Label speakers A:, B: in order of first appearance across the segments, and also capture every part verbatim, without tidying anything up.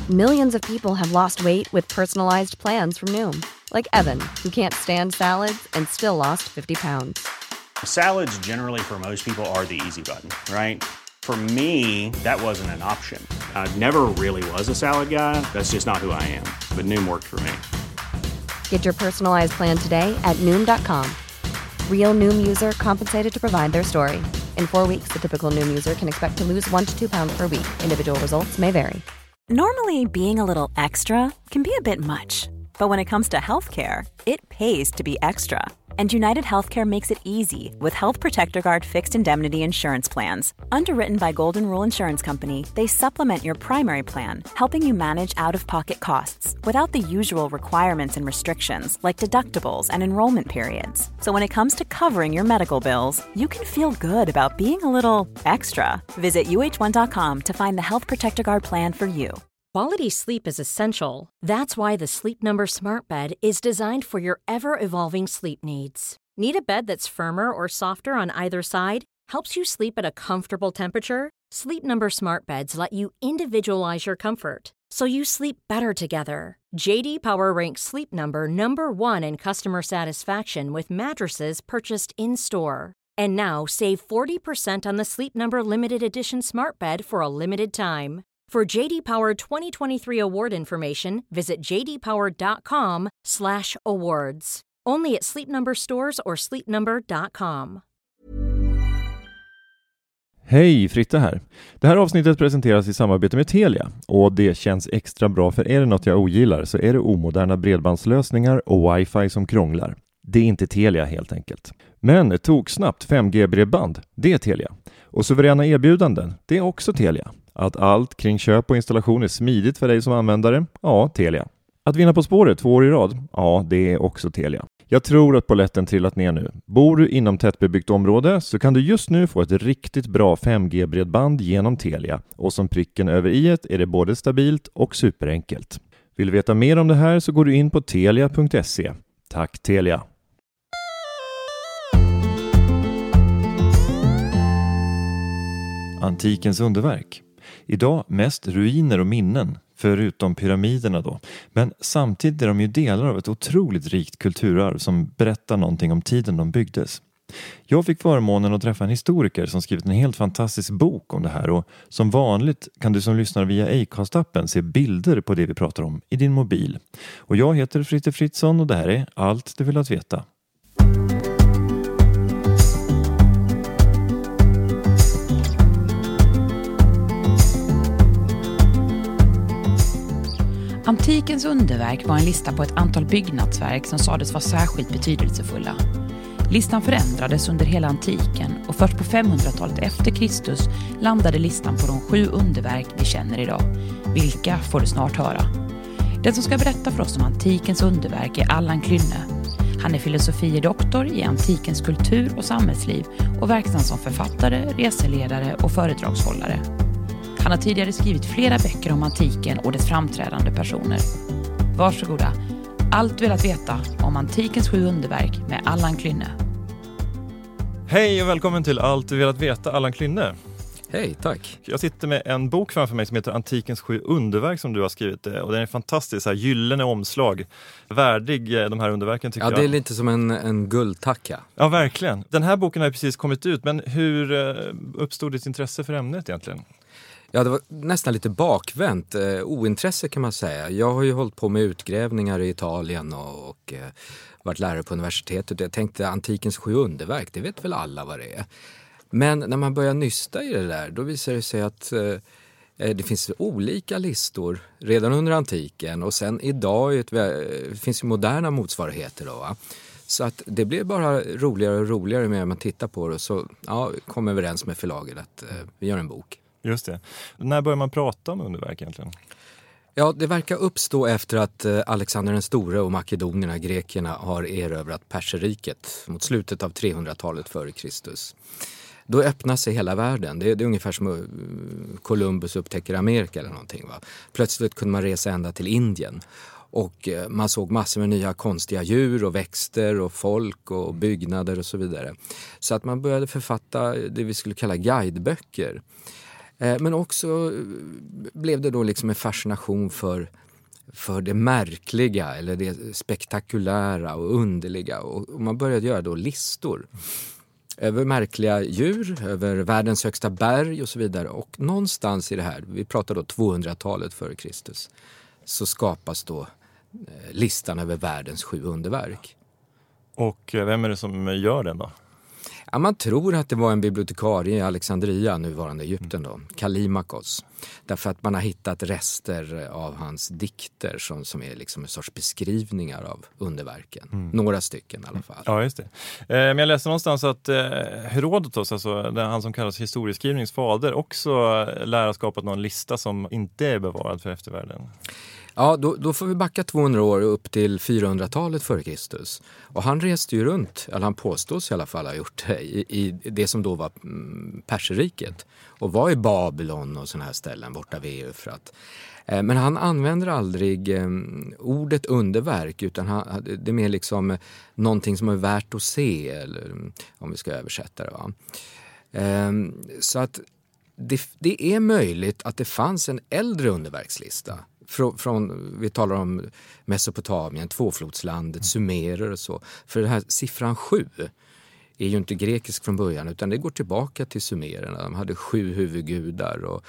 A: Millions of people have lost weight with personalized plans from Noom. Like Evan, who can't stand salads and still lost fifty pounds.
B: Salads generally for most people are the easy button, right? For me, that wasn't an option. I never really was a salad guy. That's just not who I am. But Noom worked for me.
A: Get your personalized plan today at Noom dot com. Real Noom user compensated to provide their story. In four weeks, the typical Noom user can expect to lose one to two pounds per week. Individual results may vary.
C: Normally, being a little extra can be a bit much. But when it comes to healthcare, it pays to be extra. And United Healthcare makes it easy with Health Protector Guard fixed indemnity insurance plans. Underwritten by Golden Rule Insurance Company, they supplement your primary plan, helping you manage out-of-pocket costs without the usual requirements and restrictions like deductibles and enrollment periods. So when it comes to covering your medical bills, you can feel good about being a little extra. Visit U H one dot com to find the Health Protector Guard plan for you.
D: Quality sleep is essential. That's why the Sleep Number Smart Bed is designed for your ever-evolving sleep needs. Need a bed that's firmer or softer on either side? Helps you sleep at a comfortable temperature? Sleep Number Smart Beds let you individualize your comfort, so you sleep better together. J D Power ranks Sleep Number number one in customer satisfaction with mattresses purchased in-store. And now, save forty percent on the Sleep Number Limited Edition Smart Bed for a limited time. For J D Power twenty twenty-three award information, visit j d power dot com slash awards. Only at Sleep Number stores or sleep number dot com.
E: Hej, Fritte här. Det här avsnittet presenteras i samarbete med Telia och det känns extra bra, för är det något jag ogillar så är det omoderna bredbandslösningar och wifi som krånglar. Det är inte Telia helt enkelt. Men tog snabbt fem G-bredband, det är Telia. Och suveräna erbjudanden, det är också Telia. Att allt kring köp och installation är smidigt för dig som användare, ja, Telia. Att vinna På spåret två år i rad, ja, det är också Telia. Jag tror att polletten trillat ner nu. Bor du inom tättbebyggt område så kan du just nu få ett riktigt bra fem G-bredband genom Telia. Och som pricken över i-et är det både stabilt och superenkelt. Vill du veta mer om det här så går du in på telia punkt se. Tack Telia! Antikens underverk. Idag mest ruiner och minnen, förutom pyramiderna då. Men samtidigt är de ju delar av ett otroligt rikt kulturarv som berättar någonting om tiden de byggdes. Jag fick förmånen att träffa en historiker som skrivit en helt fantastisk bok om det här, och som vanligt kan du som lyssnar via Acast-appen se bilder på det vi pratar om i din mobil. Och jag heter Fritte Fritzson och det här är Allt du vill att veta.
F: Antikens underverk var en lista på ett antal byggnadsverk som sades vara särskilt betydelsefulla. Listan förändrades under hela antiken och först på femhundratalet efter Kristus landade listan på de sju underverk vi känner idag. Vilka får du snart höra. Den som ska berätta för oss om antikens underverk är Allan Klynne. Han är filosofie-doktor i antikens kultur och samhällsliv och verksam som författare, reseledare och föredragshållare. Han har tidigare skrivit flera böcker om antiken och dess framträdande personer. Varsågoda. Allt velat veta om antikens sju underverk med Allan Klynne.
E: Hej och välkommen till Allt du velat veta, Allan Klynne.
G: Hej, tack.
E: Jag sitter med en bok framför mig som heter Antikens sju underverk som du har skrivit. Och den är fantastisk, så här gyllene omslag. Värdig de här underverken tycker jag.
G: Ja, det är lite som en, en guldtacka.
E: Ja, verkligen. Den här boken har precis kommit ut, men hur uppstod ditt intresse för ämnet egentligen?
G: Ja, det var nästan lite bakvänt. Eh, ointresse kan man säga. Jag har ju hållit på med utgrävningar i Italien och, och eh, varit lärare på universitetet. Jag tänkte antikens sju underverk, det vet väl alla vad det är. Men när man börjar nysta i det där, då visar det sig att eh, det finns olika listor redan under antiken. Och sen idag ett, det finns ju moderna motsvarigheter då, va? Så att det blir bara roligare och roligare med man tittar på det. Så ja, kom överens med förlaget att eh, vi gör en bok.
E: Just det. När börjar man prata om underverk egentligen?
G: Ja, det verkar uppstå efter att Alexander den store och makedonierna, grekerna, har erövrat Perseriket mot slutet av trehundratalet före Kristus. Då öppnar sig hela världen. Det är, det är ungefär som Columbus upptäcker Amerika eller någonting, va? Plötsligt kunde man resa ända till Indien. Och man såg massor med nya konstiga djur och växter och folk och byggnader och så vidare. Så att man började författa det vi skulle kalla guideböcker. Men också blev det då liksom en fascination för, för det märkliga eller det spektakulära och underliga. Och man började göra då listor över märkliga djur, över världens högsta berg och så vidare. Och någonstans i det här, vi pratar då tvåhundratalet före Kristus, så skapas då listan över världens sju underverk.
E: Och vem är det som gör den då?
G: Ja, man tror att det var en bibliotekarie i Alexandria, nuvarande Egypten då, Kallimakos. Därför att man har hittat rester av hans dikter som, som är liksom en sorts beskrivningar av underverken. Mm. Några stycken i alla fall.
E: Ja, just det. Eh, men jag läste någonstans att eh, Herodotos, alltså den, han som kallas historieskrivnings fader, också lär ha skapat någon lista som inte är bevarad för eftervärlden.
G: Ja, då, då får vi backa tvåhundra år upp till fyrahundratalet före Kristus. Och han reste ju runt, eller han påstås i alla fall ha gjort det, i, i det som då var mm, Perserriket. Och var i Babylon och såna här ställen borta vid Eufrat. Eh, men han använder aldrig eh, ordet underverk, utan han, det är mer liksom någonting som är värt att se, eller om vi ska översätta det. Va? Eh, så att det, det är möjligt att det fanns en äldre underverkslista. Från, från, vi talar om Mesopotamien, tvåflodslandet, sumerer och så. För den här siffran sju är ju inte grekisk från början, utan det går tillbaka till sumererna. De hade sju huvudgudar och,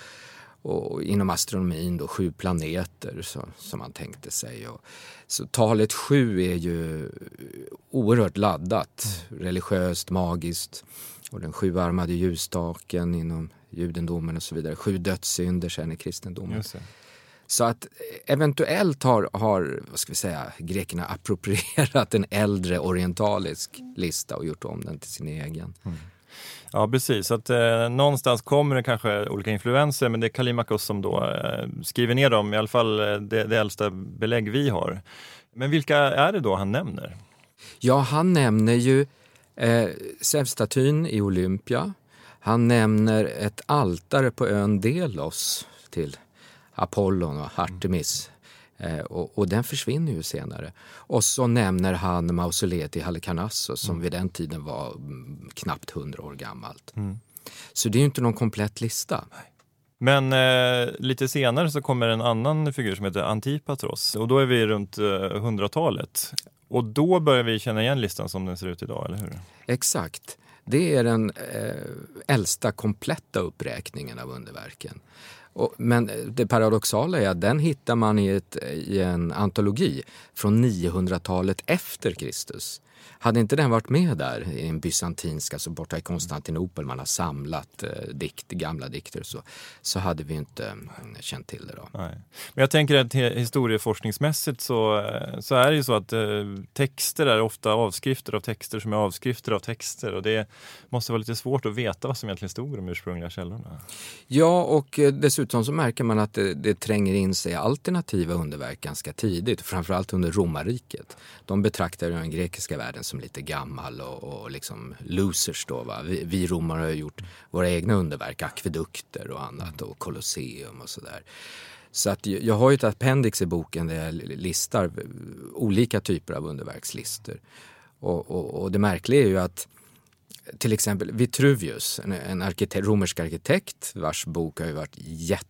G: och inom astronomin då sju planeter så, som man tänkte sig. Och, så talet sju är ju oerhört laddat, religiöst, magiskt. Och den sjuarmade ljusstaken inom judendomen och så vidare. Sju dödssynder sen i kristendomen.
E: Just det.
G: Så att eventuellt har, har vad ska vi säga, grekerna approprierat en äldre orientalisk lista och gjort om den till sin egen.
E: Mm. Ja, precis. Så att eh, någonstans kommer det kanske olika influenser, men det är Kallimakos som då eh, skriver ner dem, i alla fall det, det äldsta belägg vi har. Men vilka är det då han nämner?
G: Ja, han nämner ju eh, Zeus-statyn i Olympia. Han nämner ett altare på ön Delos till Apollon och Artemis. Eh, och, och den försvinner ju senare. Och så nämner han mausoleet i Halikarnassos som mm. vid den tiden var mm, knappt hundra år gammalt. Mm. Så det är ju inte någon komplett lista.
E: Nej. Men eh, lite senare så kommer en annan figur som heter Antipatros. Och då är vi runt eh, hundratalet. Och då börjar vi känna igen listan som den ser ut idag, eller hur?
G: Exakt. Det är den eh, äldsta kompletta uppräkningen av underverken. Och, men det paradoxala är att den hittar man i, ett, i en antologi från niohundratalet efter Kristus. Hade inte den varit med där i en bysantinska, alltså borta i Konstantinopel, man har samlat eh, dikt, gamla dikter, så, så hade vi inte eh, känt till det då.
E: Nej. Men jag tänker att historieforskningsmässigt så, så är det ju så att eh, texter är ofta avskrifter av texter som är avskrifter av texter, och det måste vara lite svårt att veta vad som egentligen stod i de ursprungliga källorna.
G: Ja, och eh, dessutom så märker man att det, det tränger in sig alternativa underverk ganska tidigt, framförallt under romarriket. De betraktar ju den grekiska världen som lite gammal och, och liksom losers då, va? Vi, vi romare har gjort våra egna underverk, akvedukter och annat och kolosseum och sådär. Så att jag har ju ett appendix i boken där jag listar olika typer av underverkslistor. Och, och, och det märkliga är ju att till exempel Vitruvius, en, en arkitekt, romersk arkitekt vars bok har ju varit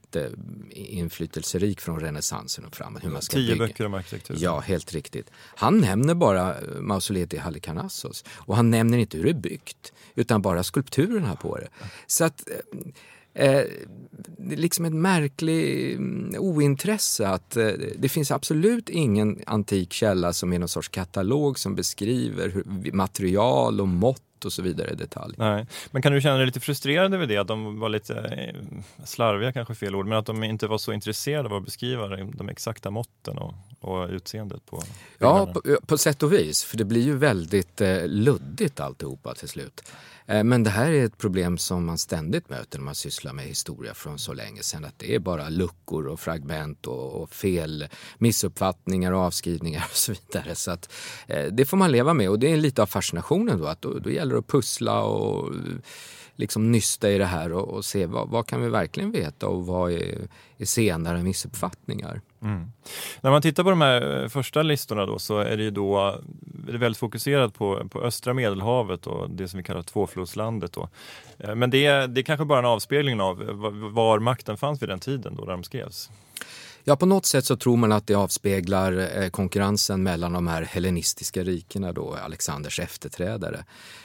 G: jätteinflytelserik från renässansen och framåt. Hur man ska
E: Tio
G: bygga.
E: böcker om arkitektur.
G: Ja, helt riktigt. Han nämner bara mausoleet i Halikarnassos. Och han nämner inte hur det är byggt, utan bara skulpturerna på det. Så att eh, det är liksom ett märkligt ointresse att eh, det finns absolut ingen antik källa som är någon sorts katalog som beskriver hur, material och mått och så vidare i detalj.
E: Nej. Men kan du känna dig lite frustrerad över det? Att de var lite slarviga, kanske fel ord, men att de inte var så intresserade av att beskriva de exakta måtten och, och utseendet på
G: Ja, på, på sätt och vis. För det blir ju väldigt eh, luddigt alltihopa till slut. Eh, men det här är ett problem som man ständigt möter när man sysslar med historia från så länge sedan. Att det är bara luckor och fragment och, och fel, missuppfattningar och avskrivningar och så vidare. Så att eh, det får man leva med, och det är lite av fascinationen då. Att då, då gäller det att pussla och liksom nysta i det här och, och se vad, vad kan vi verkligen veta och vad är, är senare missuppfattningar.
E: Mm. När man tittar på de här första listorna då, så är det ju då väldigt fokuserad på, på östra Medelhavet och det som vi kallar tvåflodslandet då. Men det är, det är kanske bara en avspegling av var makten fanns vid den tiden då de skrevs.
G: Ja, på något sätt så tror man att det avspeglar eh, konkurrensen mellan de här hellenistiska rikena då, Alexanders efterträdare.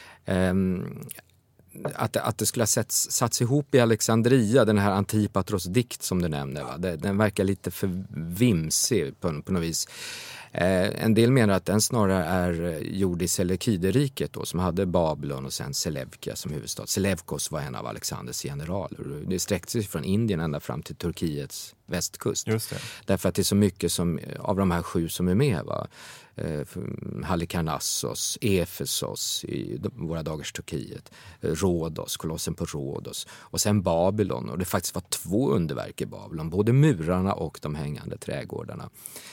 G: Ehm, att, att det skulle ha satts, satts ihop i Alexandria, den här Antipatros dikt som du nämner, va? Det, den verkar lite för vimsig på, på något vis. Eh, en del menar att den snarare är gjord i Seleukideriket då, som hade Babylon och sen Selevkia som huvudstad. Seleukos var en av Alexanders generaler. Det sträckte sig från Indien ända fram till Turkiets västkust.
E: Just det.
G: Därför att det är så mycket som, av de här sju som är med, va? Eh, Halikarnassos, Efesos i våra dagars Turkiet, Rhodos, kolossen på Rhodos och sen Babylon. Och det faktiskt var två underverk i Babylon, både murarna och de hängande trädgårdarna.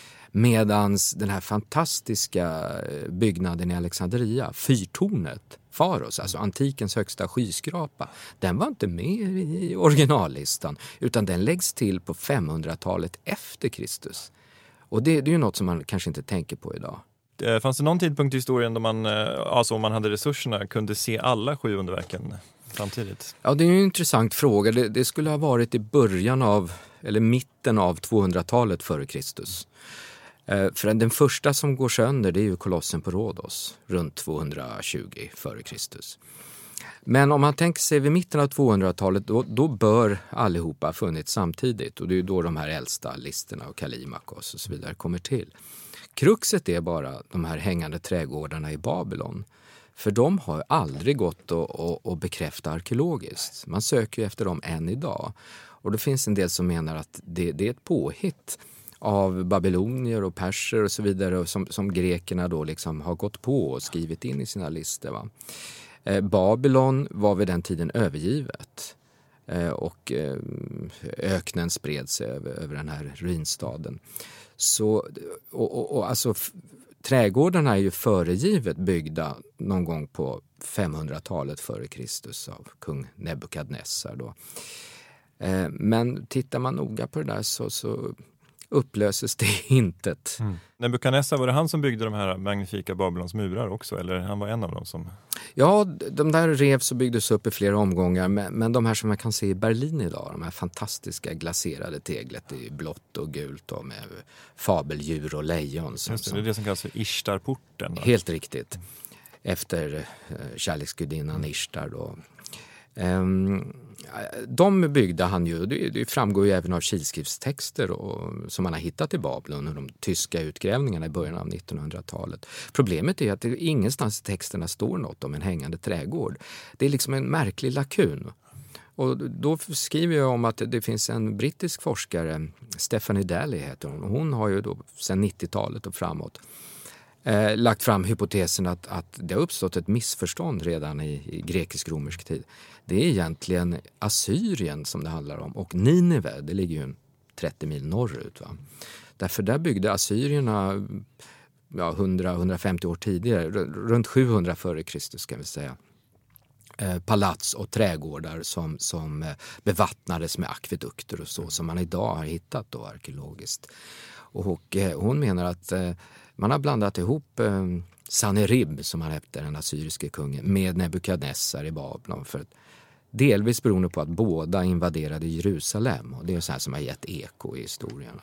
G: Medans den här fantastiska byggnaden i Alexandria, fyrtornet, Faros, alltså antikens högsta skyskrapa, den var inte med i originallistan utan den läggs till på femhundratalet efter Kristus. Och det, det är ju något som man kanske inte tänker på idag.
E: Fanns det någon tidpunkt i historien då man, alltså om man hade resurserna, kunde se alla sju underverken samtidigt?
G: Ja, det är ju en intressant fråga. Det, det skulle ha varit i början av, eller mitten av tvåhundratalet före Kristus. För den första som går sönder, det är ju kolossen på Rhodos runt tvåhundratjugo före Kristus. Men om man tänker sig vid mitten av tvåhundratalet, då, då bör allihopa ha funnits samtidigt. Och det är ju då de här äldsta listorna och Kalimakos och så vidare kommer till. Kruxet är bara de här hängande trädgårdarna i Babylon. För de har aldrig gått att, att, att bekräfta arkeologiskt. Man söker ju efter dem än idag. Och det finns en del som menar att det, det är ett påhitt av babylonier och perser och så vidare som, som grekerna då liksom har gått på och skrivit in i sina listor, va? Eh, Babylon var vid den tiden övergivet eh, och eh, öknen spred sig över, över den här ruinstaden. Så, och, och, och alltså f- trädgårdarna är ju föregivet byggda någon gång på femhundratalet före Kristus av kung Nebukadnessar då. Eh, men tittar man noga på det där så, så upplöses det intet.
E: Mm. Nebukadnessar, var det han som byggde de här magnifika Babylons murar också? Eller han var en av dem som...
G: Ja, de där revs och byggdes upp i flera omgångar. Men, men de här som man kan se i Berlin idag, de här fantastiska glaserade teglet i blått och gult och med fabeldjur och lejon. Som,
E: Just det, det är det som kallas för Ishtarporten. Då.
G: Helt riktigt. Efter eh, kärleksgudinnan Ishtar då. Um, de byggde han ju, det, det framgår ju även av kilskriftstexter och, som man har hittat i Babylon och de tyska utgrävningarna i början av nittonhundratalet. Problemet är att det ingenstans i texterna står något om en hängande trädgård. Det är liksom en märklig lakun. Och då skriver jag om att det finns en brittisk forskare, Stephanie Daly heter hon, och hon har ju då sedan nittiotalet och framåt Eh, lagt fram hypotesen att, att det har uppstått ett missförstånd redan i, i grekisk-romersk tid. Det är egentligen Assyrien som det handlar om och Nineve, det ligger ju trettio mil norrut. Va? Därför där byggde assyrierna ja, hundra till hundrafemtio år tidigare, runt sjuhundra före Kristus kan vi säga. Eh, palats och trädgårdar som, som eh, bevattnades med akvedukter och så som man idag har hittat då arkeologiskt. Och, och eh, hon menar att eh, man har blandat ihop eh, Sanerib som han hette, den assyriske kungen, med Nebukadnessar i Babylon. För att, delvis beroende på att båda invaderade Jerusalem. Och det är så här som har gett eko i historien.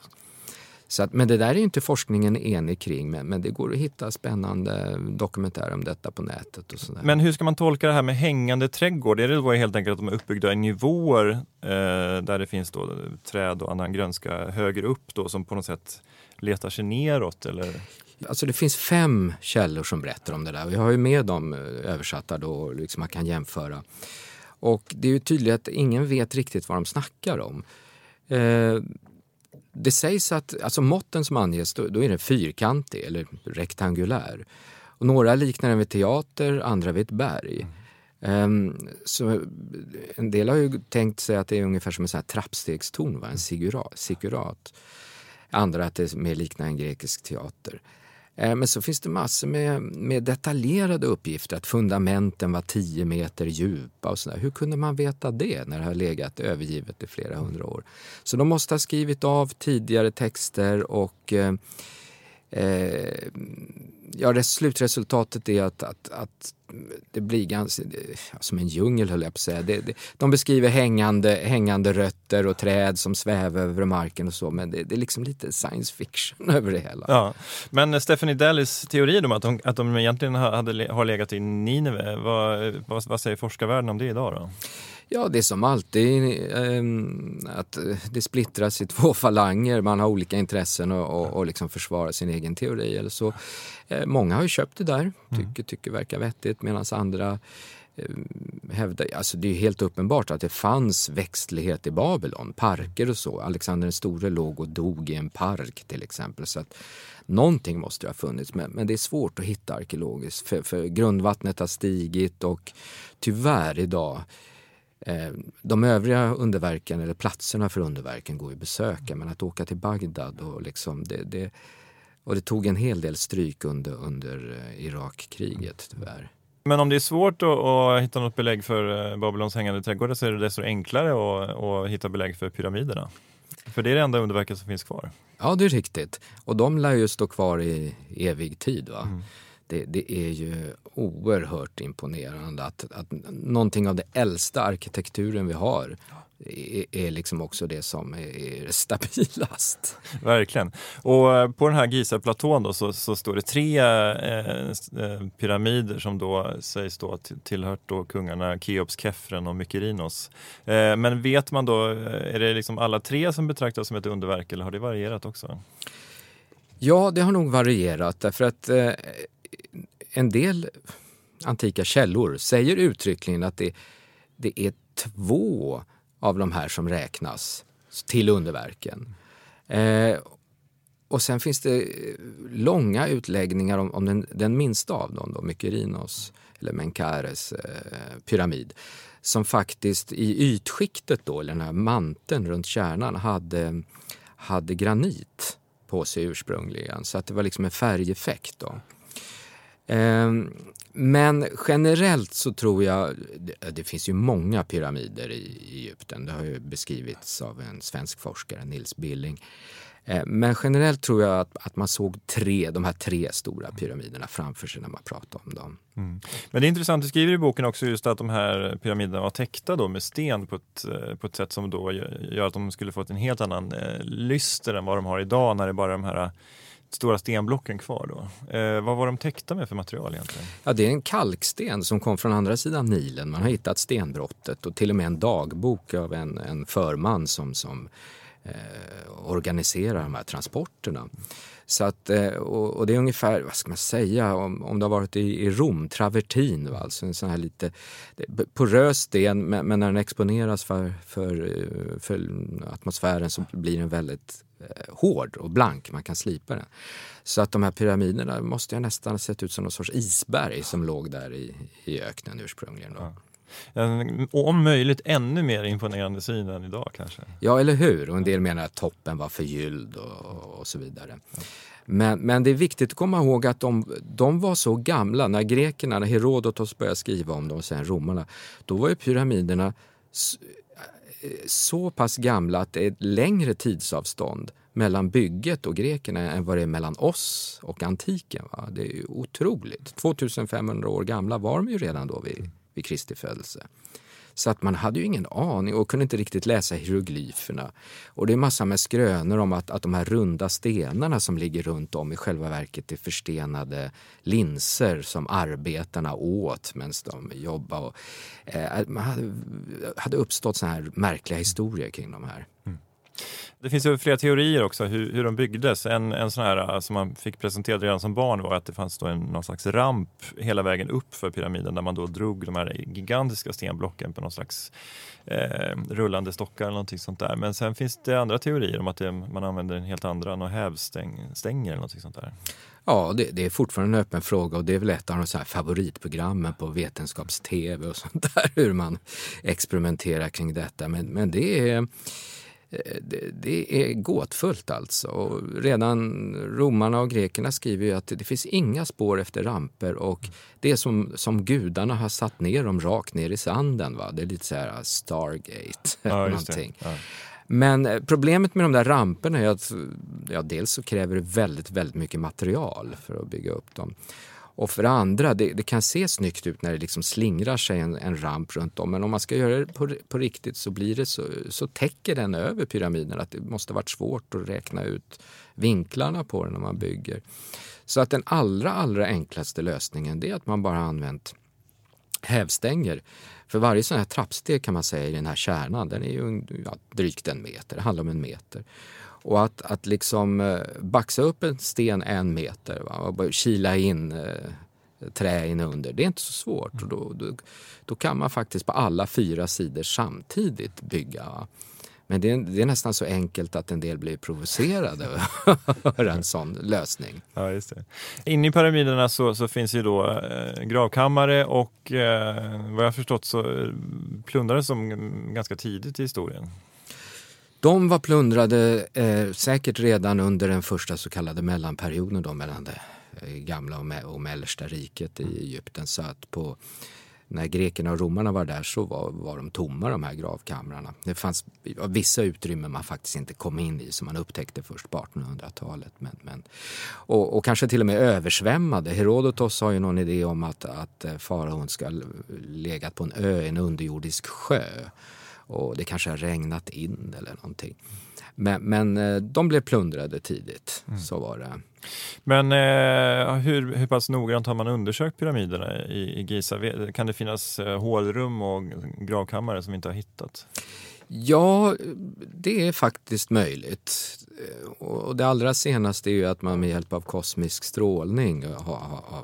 G: Så att, men det där är ju inte forskningen enig kring. Men, men det går att hitta spännande dokumentärer om detta på nätet. Och sådär.
E: Men hur ska man tolka det här med hängande trädgård? Är det då helt enkelt att de är uppbyggda i nivåer eh, där det finns då träd och annan grönska högre upp då som på något sätt letar sig neråt? Eller?
G: Alltså det finns fem källor som berättar om det där. Och jag har ju med dem översatta då, liksom man kan jämföra. Och det är ju tydligt att ingen vet riktigt vad de snackar om. Eh, det sägs att alltså måtten som anges, då, då är det fyrkantig eller rektangulär. Och några liknar den vid teater, andra vid ett berg. Mm. Eh, så en del har ju tänkt sig att det är ungefär som en sån här trappstegstorn, va? En sigurat. sigurat. Andra att det mer liknar en grekisk teater. Men så finns det massor med, med detaljerade uppgifter att fundamenten var tio meter djupa och sådär. Hur kunde man veta det när det har legat övergivet i flera hundra år? Så de måste ha skrivit av tidigare texter och eh, eh, ja, det, slutresultatet är att, att, att det blir ganska som en djungel, höll jag på att säga. Det, det, de beskriver hängande, hängande rötter och träd som svävar över marken och så, men det, det är liksom lite science fiction över det hela.
E: Ja, men Stephanie Dallis teori om att de, att de egentligen hade, har legat i Nineve, vad, vad, vad säger forskarvärlden om det idag då?
G: Ja, det är som alltid eh, att det splittras i två falanger. Man har olika intressen och, och, och liksom försvarar sin egen teori. Eller så. Eh, många har ju köpt det där, tycker, tycker verkar vettigt, medan andra eh, hävdar, alltså det är ju helt uppenbart att det fanns växtlighet i Babylon, parker och så. Alexander den store låg och dog i en park till exempel, så att någonting måste ha funnits, men, men det är svårt att hitta arkeologiskt, för, för grundvattnet har stigit och tyvärr idag de övriga underverken eller platserna för underverken går ju att besöka, men att åka till Bagdad och liksom det, det, och det tog en hel del stryk under, under Irakkriget tyvärr.
E: Men om det är svårt att, att hitta något belägg för Babylons hängande trädgårdar, så är det desto enklare att, att hitta belägg för pyramiderna. För det är det enda underverket som finns kvar.
G: Ja, det är riktigt. Och de lär ju stå kvar i evig tid, va? Mm. Det, det är ju oerhört imponerande att, att någonting av det äldsta arkitekturen vi har är, är liksom också det som är stabilast.
E: Verkligen. Och på den här Giza-platån då så, så står det tre eh, pyramider som då sägs då tillhört då kungarna Keops, Kefren och Mykerinos. Eh, men vet man då, är det liksom alla tre som betraktas som ett underverk eller har det varierat också?
G: Ja, det har nog varierat därför att eh, en del antika källor säger uttryckligen att det, det är två av de här som räknas till underverken. Eh, och sen finns det långa utläggningar om, om den, den minsta av dem, då, Mykerinos eller Menkares eh, pyramid, som faktiskt i ytskiktet då, eller den här manteln runt kärnan, hade, hade granit på sig ursprungligen. Så att det var liksom en färgeffekt då. Men generellt så tror jag, det finns ju många pyramider i Egypten, det har ju beskrivits av en svensk forskare, Nils Billing. Men generellt tror jag att, att man såg tre, de här tre stora pyramiderna framför sig när man pratar om dem.
E: Mm. Men det är intressant, du skriver i boken också just att de här pyramiderna var täckta då med sten på ett, på ett sätt som då gör att de skulle fått en helt annan eh, lyster än vad de har idag när det bara är de här stora stenblocken kvar då. Eh, vad var de täckta med för material egentligen?
G: Ja, det är en kalksten som kom från andra sidan Nilen. Man har hittat stenbrottet och till och med en dagbok av en, en förman som, som eh, organiserar de här transporterna. Så att, eh, och, och det är ungefär, vad ska man säga, om, om det har varit i, i Rom, travertin, va? Alltså en sån här lite porös sten, men, men när den exponeras för, för, för atmosfären så blir den väldigt hård och blank, man kan slipa den. Så att de här pyramiderna måste ju nästan ha sett ut som någon sorts isberg som låg där i, i öknen ursprungligen då.
E: Ja. Och om möjligt ännu mer imponerande syn än idag kanske.
G: Ja, eller hur? Och en del menar att toppen var förgylld och, och så vidare. Ja. Men, men det är viktigt att komma ihåg att de, de var så gamla, när grekerna, när Herodotos började skriva om dem och sen romarna, då var ju pyramiderna så pass gamla att det är ett längre tidsavstånd mellan bygget och grekerna än vad det är mellan oss och antiken. Va? Det är ju otroligt. tvåtusenfemhundra år gamla var de ju redan då vid, vid Kristi födelse. Så att man hade ju ingen aning och kunde inte riktigt läsa hieroglyferna. Och det är massor med skrönor om att, att de här runda stenarna som ligger runt om i själva verket är förstenade linser som arbetarna åt medan de jobbade. Och, eh, man hade, hade uppstått såna här märkliga historier kring de här.
E: Mm. Det finns ju flera teorier också hur, hur de byggdes. En, en sån här som man fick presenterad redan som barn var att det fanns då en, någon slags ramp hela vägen upp för pyramiden där man då drog de här gigantiska stenblocken på någon slags eh, rullande stockar eller någonting sånt där. Men sen finns det andra teorier om att det, man använder en helt andra, någon hävstänger eller någonting sånt där.
G: Ja, det, det är fortfarande en öppen fråga och det är väl ett av de så här favoritprogrammen på vetenskaps-tv och sånt där, hur man experimenterar kring detta. Men, men det är... Det, det är gåtfullt alltså. Och redan romarna och grekerna skriver ju att det finns inga spår efter ramper och det är som, som gudarna har satt ner dem rakt ner i sanden. Va? Det är lite så här Stargate.
E: Ja,
G: någonting.
E: Ja.
G: Men problemet med de där ramperna är att ja, dels så kräver det väldigt, väldigt mycket material för att bygga upp dem. Och för det andra, det, det kan se snyggt ut när det liksom slingrar sig en, en ramp runt om. Men om man ska göra det på, på riktigt så blir det så, så täcker den över pyramiden att det måste ha varit svårt att räkna ut vinklarna på den när man bygger. Så att den allra, allra enklaste lösningen det är att man bara har använt hävstänger. För varje sån här trappsteg kan man säga i den här kärnan, den är ju ja, drygt en meter, det handlar om en meter. Och att, att liksom baxa upp en sten en meter va, och bara kila in eh, trä in under, det är inte så svårt. Och då, då, då kan man faktiskt på alla fyra sidor samtidigt bygga. Va? Men det är, det är nästan så enkelt att en del blir provocerade över en sån lösning.
E: Ja, just det. Inne i pyramiderna så, så finns ju då eh, gravkammare och eh, vad jag förstått så plundrades de ganska tidigt i historien.
G: De var plundrade eh, säkert redan under den första så kallade mellanperioden då, mellan det eh, gamla och, me- och mellersta riket i Egypten. Så att på, när grekerna och romarna var där så var, var de tomma de här gravkamrarna. Det fanns vissa utrymmen man faktiskt inte kom in i som man upptäckte först på artonhundratalet. Men, men, och, och kanske till och med översvämmade. Herodotos har ju någon idé om att, att faraon ska legat på en ö, en underjordisk sjö. Och det kanske har regnat in eller någonting. Men, men de blev plundrade tidigt, mm. så var det.
E: Men eh, hur, hur pass noggrant har man undersökt pyramiderna i, i Giza? Kan det finnas eh, hålrum och gravkammare som vi inte har hittat?
G: Ja, det är faktiskt möjligt. Och det allra senaste är ju att man med hjälp av kosmisk strålning har, har, har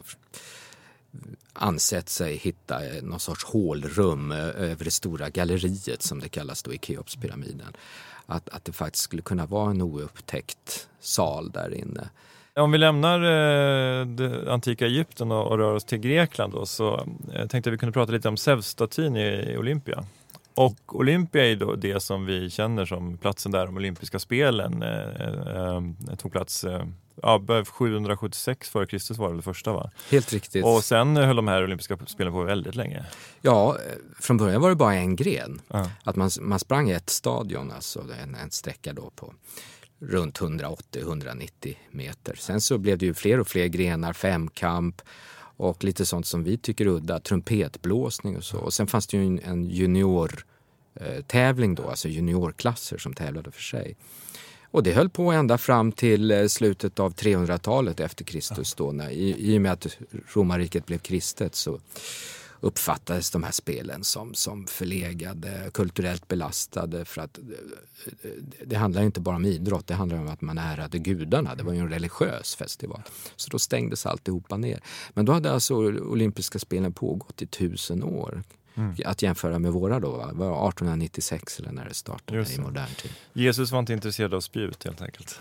G: ansett sig hitta någon sorts hålrum över det stora galleriet som det kallas då i Keopspyramiden. Att, att det faktiskt skulle kunna vara en oupptäckt sal där inne.
E: Om vi lämnar eh, det antika Egypten och, och rör oss till Grekland då, så eh, tänkte vi kunde prata lite om Zeus-statyn i, i Olympia. Och Olympia är då det som vi känner som platsen där de olympiska spelen eh, eh, tog plats eh, ja, sjuhundrasjuttiosex före Kristus var det, det första va?
G: Helt riktigt.
E: Och sen höll de här olympiska spelen på väldigt länge.
G: Ja, från början var det bara en gren.
E: Ja.
G: Att man, man sprang ett stadion, alltså en, en sträcka då på runt hundraåttio till hundranittio meter. Sen så blev det ju fler och fler grenar, femkamp och lite sånt som vi tycker udda, trumpetblåsning och så. Och sen fanns det ju en, en junior eh, tävling då, alltså juniorklasser som tävlade för sig. Och det höll på ända fram till slutet av trehundratalet efter Kristus då. När, i, I och med att romarriket blev kristet så uppfattades de här spelen som, som förlegade, kulturellt belastade. För att det handlar inte bara om idrott, det handlar om att man ärade gudarna. Det var ju en religiös festival. Så då stängdes alltihopa ner. Men då hade alltså olympiska spelen pågått i tusen år. Mm. Att jämföra med våra då, va? Det var artonhundranittiosex eller när det startade i modern tid.
E: Jesus var inte intresserad av spjut helt enkelt.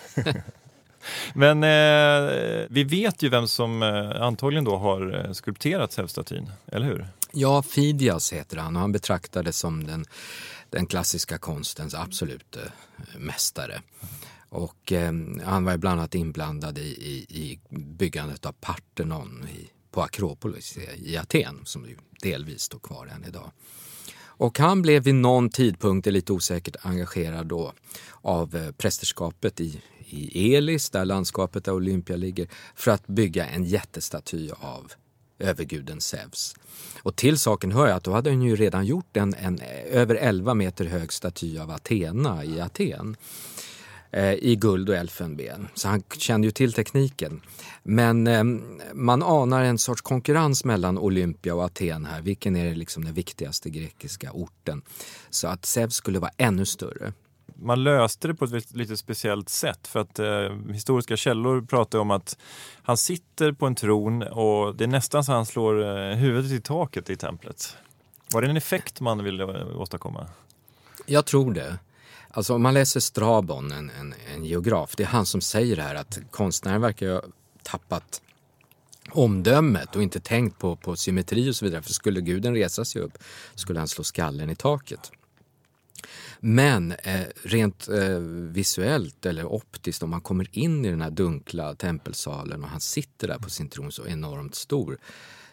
E: Men eh, vi vet ju vem som eh, antagligen då har skulpterat Zeus-statyn, eller hur?
G: Ja, Fidias heter han och han betraktades som den, den klassiska konstens absolut eh, mästare. Och eh, han var bland annat inblandad i, i, i byggandet av Parthenon i, på Akropolis i Aten som ju delvis står kvar än idag. Och han blev vid någon tidpunkt lite osäkert engagerad då av eh, prästerskapet i, i Elis, där landskapet där Olympia ligger, för att bygga en jättestaty av överguden Zeus. Och till saken hör jag att då hade han ju redan gjort en, en över elva meter hög staty av Athena i Aten eh, i guld och elfenben. Så han kände ju till tekniken. Men eh, man anar en sorts konkurrens mellan Olympia och Aten här. Vilken är liksom den viktigaste grekiska orten? Så att Zeus skulle vara ännu större.
E: Man löste det på ett lite speciellt sätt för att eh, historiska källor pratar om att han sitter på en tron och det är nästan så han slår eh, huvudet i taket i templet. Var det en effekt man ville åstadkomma?
G: Jag tror det. Alltså om man läser Strabon, en, en, en geograf, det är han som säger här att konstnären verkar ha tappat omdömet och inte tänkt på, på symmetri och så vidare. För skulle guden resa sig upp skulle han slå skallen i taket. Men eh, rent eh, visuellt eller optiskt, om man kommer in i den här dunkla tempelsalen och han sitter där på sin tron så enormt stor,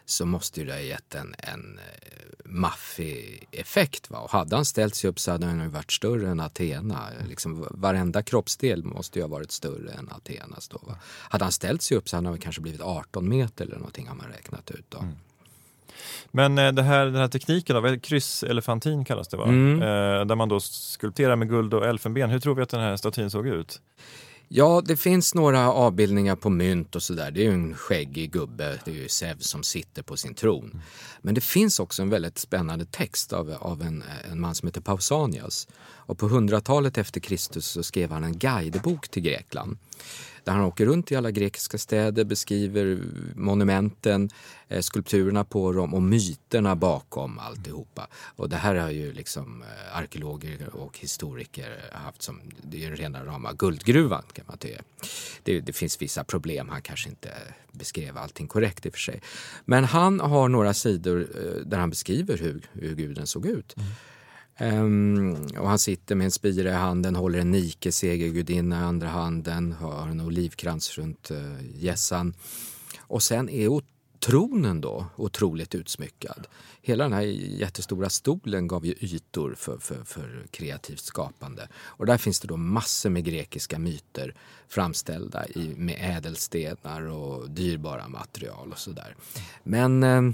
G: så måste ju det ha gett en, en maffig effekt. Va? Och hade han ställt sig upp så hade han ju varit större än Athena. Liksom, varenda kroppsdel måste ju ha varit större än Athenas då. Va? Hade han ställt sig upp så hade han kanske blivit arton meter eller någonting har man räknat ut då. Mm.
E: Men eh, det här, den här tekniken då, krysselefantin kallas det va? Mm. Eh, där man då skulpterar med guld och elfenben. Hur tror vi att den här statyn såg ut?
G: Ja, det finns några avbildningar på mynt och sådär. Det är ju en skäggig gubbe, det är ju Zeus som sitter på sin tron. Mm. Men det finns också en väldigt spännande text av, av en, en man som heter Pausanias. Och på hundratalet efter Kristus så skrev han en guidebok till Grekland. Där han åker runt i alla grekiska städer, beskriver monumenten, eh, skulpturerna på dem och myterna bakom alltihopa. Och det här har ju liksom eh, arkeologer och historiker haft som, det är ju rena rama guldgruvan kan man säga. Det, det finns vissa problem, han kanske inte beskrev allting korrekt i och för sig. Men han har några sidor eh, där han beskriver hur, hur guden såg ut. Mm. Um, och han sitter med en spira i handen, håller en Nike segergudinna i andra handen, har en olivkrans runt uh, gässan. Och sen är tronen då otroligt utsmyckad. Hela den här jättestora stolen gav ju ytor för, för, för kreativt skapande. Och där finns det då massor med grekiska myter framställda i, med ädelstenar och dyrbara material och sådär. Men... Um,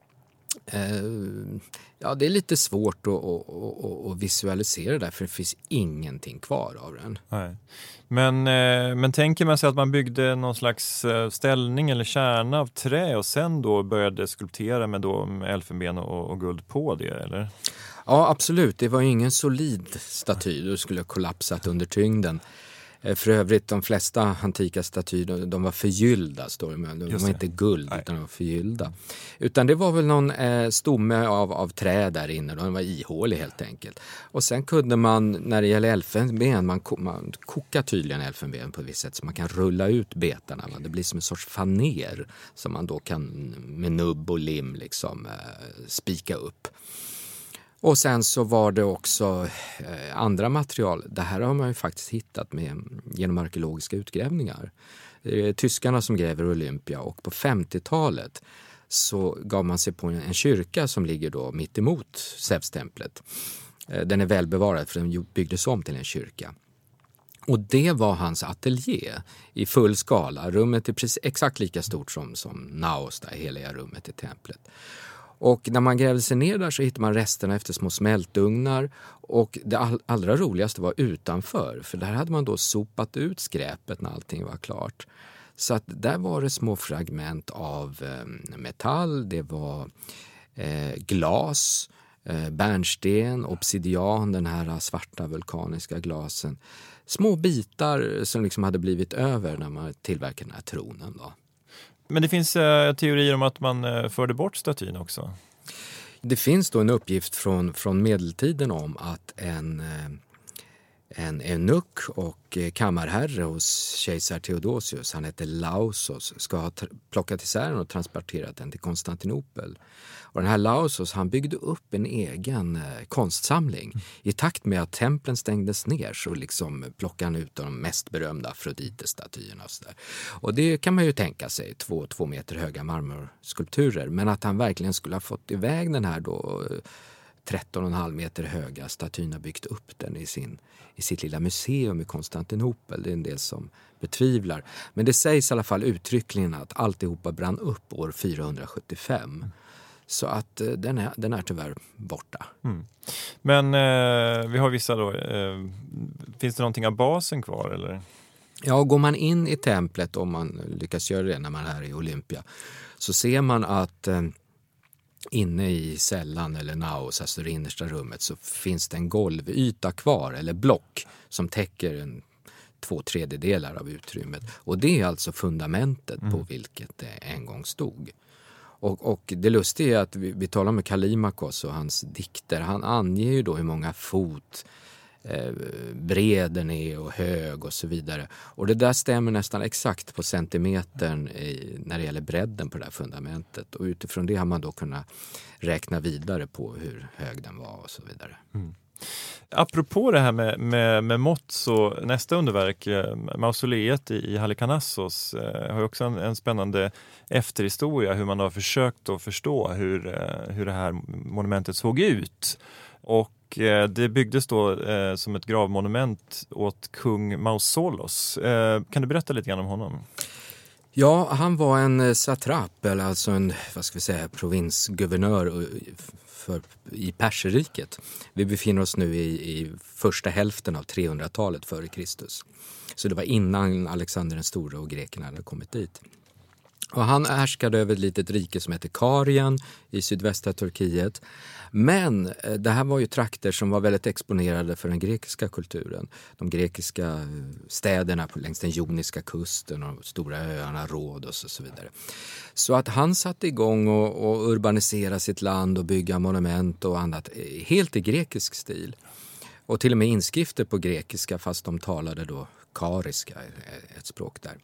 G: Uh, ja, det är lite svårt att, att, att, att visualisera det för det finns ingenting kvar av den.
E: Nej. Men, uh, men tänker man sig att man byggde någon slags ställning eller kärna av trä och sen då började skulptera med, då, med elfenben och, och guld på det, eller?
G: Ja, absolut. Det var ju ingen solid staty. Du skulle ha kollapsat under tyngden. För övrigt, de flesta antika statyer, de var förgyllda, står det med. De var inte guld, Nej. utan de var förgyllda. Utan det var väl någon eh, stomme av, av trä där inne, de var ihålig helt enkelt. Och sen kunde man, när det gäller elfenben, man, man kokar tydligen elfenben på ett visst sätt så man kan rulla ut betarna. Va? Det blir som en sorts faner som man då kan med nubb och lim liksom eh, spika upp. Och sen så var det också eh, andra material. Det här har man ju faktiskt hittat med, genom arkeologiska utgrävningar. Det är tyskarna som gräver Olympia och på femtiotalet så gav man sig på en, en kyrka som ligger då mitt emot Zeus-templet. Eh, den är välbevarad för den byggdes om till en kyrka. Och det var hans ateljé i full skala. Rummet är precis, exakt lika stort som, som Naos, det heliga rummet i templet. Och när man grävde sig ner där så hittade man resterna efter små smältugnar och det all, allra roligaste var utanför. För där hade man då sopat ut skräpet när allting var klart. Så att där var det små fragment av eh, metall, det var eh, glas, eh, bärnsten, obsidian, den här svarta vulkaniska glasen. Små bitar som liksom hade blivit över när man tillverkade den här tronen då.
E: Men det finns eh, teorier om att man eh, förde bort statyn också.
G: Det finns då en uppgift från, från medeltiden om att en, eh, en eunuck och eh, kammarherre hos kejsar Theodosius, han heter Lausos, ska ha t- plockat isär den och transporterat den till Konstantinopel. Och den här Lausos, han byggde upp en egen eh, konstsamling. Mm. I takt med att templen stängdes ner så liksom plockade han ut de mest berömda Afrodite-statyerna. Och, så där. Och det kan man ju tänka sig, två, två meter höga marmorskulpturer. Men att han verkligen skulle ha fått iväg den här då tretton komma fem meter höga statyn, byggt upp den i, sin, i sitt lilla museum i Konstantinopel. Det är en del som betvivlar. Men det sägs i alla fall uttryckligen att alltihopa brann upp år fyrahundrasjuttiofem. Mm. Så att eh, den, är, den är tyvärr borta.
E: Mm. Men eh, vi har vissa då, eh, finns det någonting av basen kvar eller?
G: Ja, går man in i templet, om man lyckas göra det när man är i Olympia, så ser man att eh, inne i cellen eller naos, alltså det innersta rummet, så finns det en golvyta kvar eller block som täcker en två tredjedelar av utrymmet. Och det är alltså fundamentet mm. på vilket det en gång stod. Och, och det lustiga är att vi, vi talar med Kallimakos och hans dikter. Han anger ju då hur många fot eh, bred den är och hög och så vidare. Och det där stämmer nästan exakt på centimetern i, när det gäller bredden på det här fundamentet. Och utifrån det har man då kunnat räkna vidare på hur hög den var och så vidare.
E: Mm. Apropå det här med, med, med mått, så nästa underverk, eh, mausoleet i, i Halikarnassos, eh, har också en, en spännande efterhistoria, hur man har försökt att förstå hur, eh, hur det här monumentet såg ut. Och eh, det byggdes då eh, som ett gravmonument åt kung Mausolos. Eh, kan du berätta lite grann om honom?
G: Ja, han var en satrap, eller alltså en, vad ska vi säga, provinsguvernör för, i Perserriket. Vi befinner oss nu i, i första hälften av trehundratalet före Kristus. Så det var innan Alexander den store och grekerna hade kommit dit. Och han härskade över ett litet rike som heter Karien i sydvästra Turkiet. Men det här var ju trakter som var väldigt exponerade för den grekiska kulturen. De grekiska städerna längs den joniska kusten och de stora öarna Rhodos och så vidare. Så att han satte igång och, och urbanisera sitt land och bygga monument och annat helt i grekisk stil. Och till och med inskrifter på grekiska, fast de talade då kariska, ett språk där.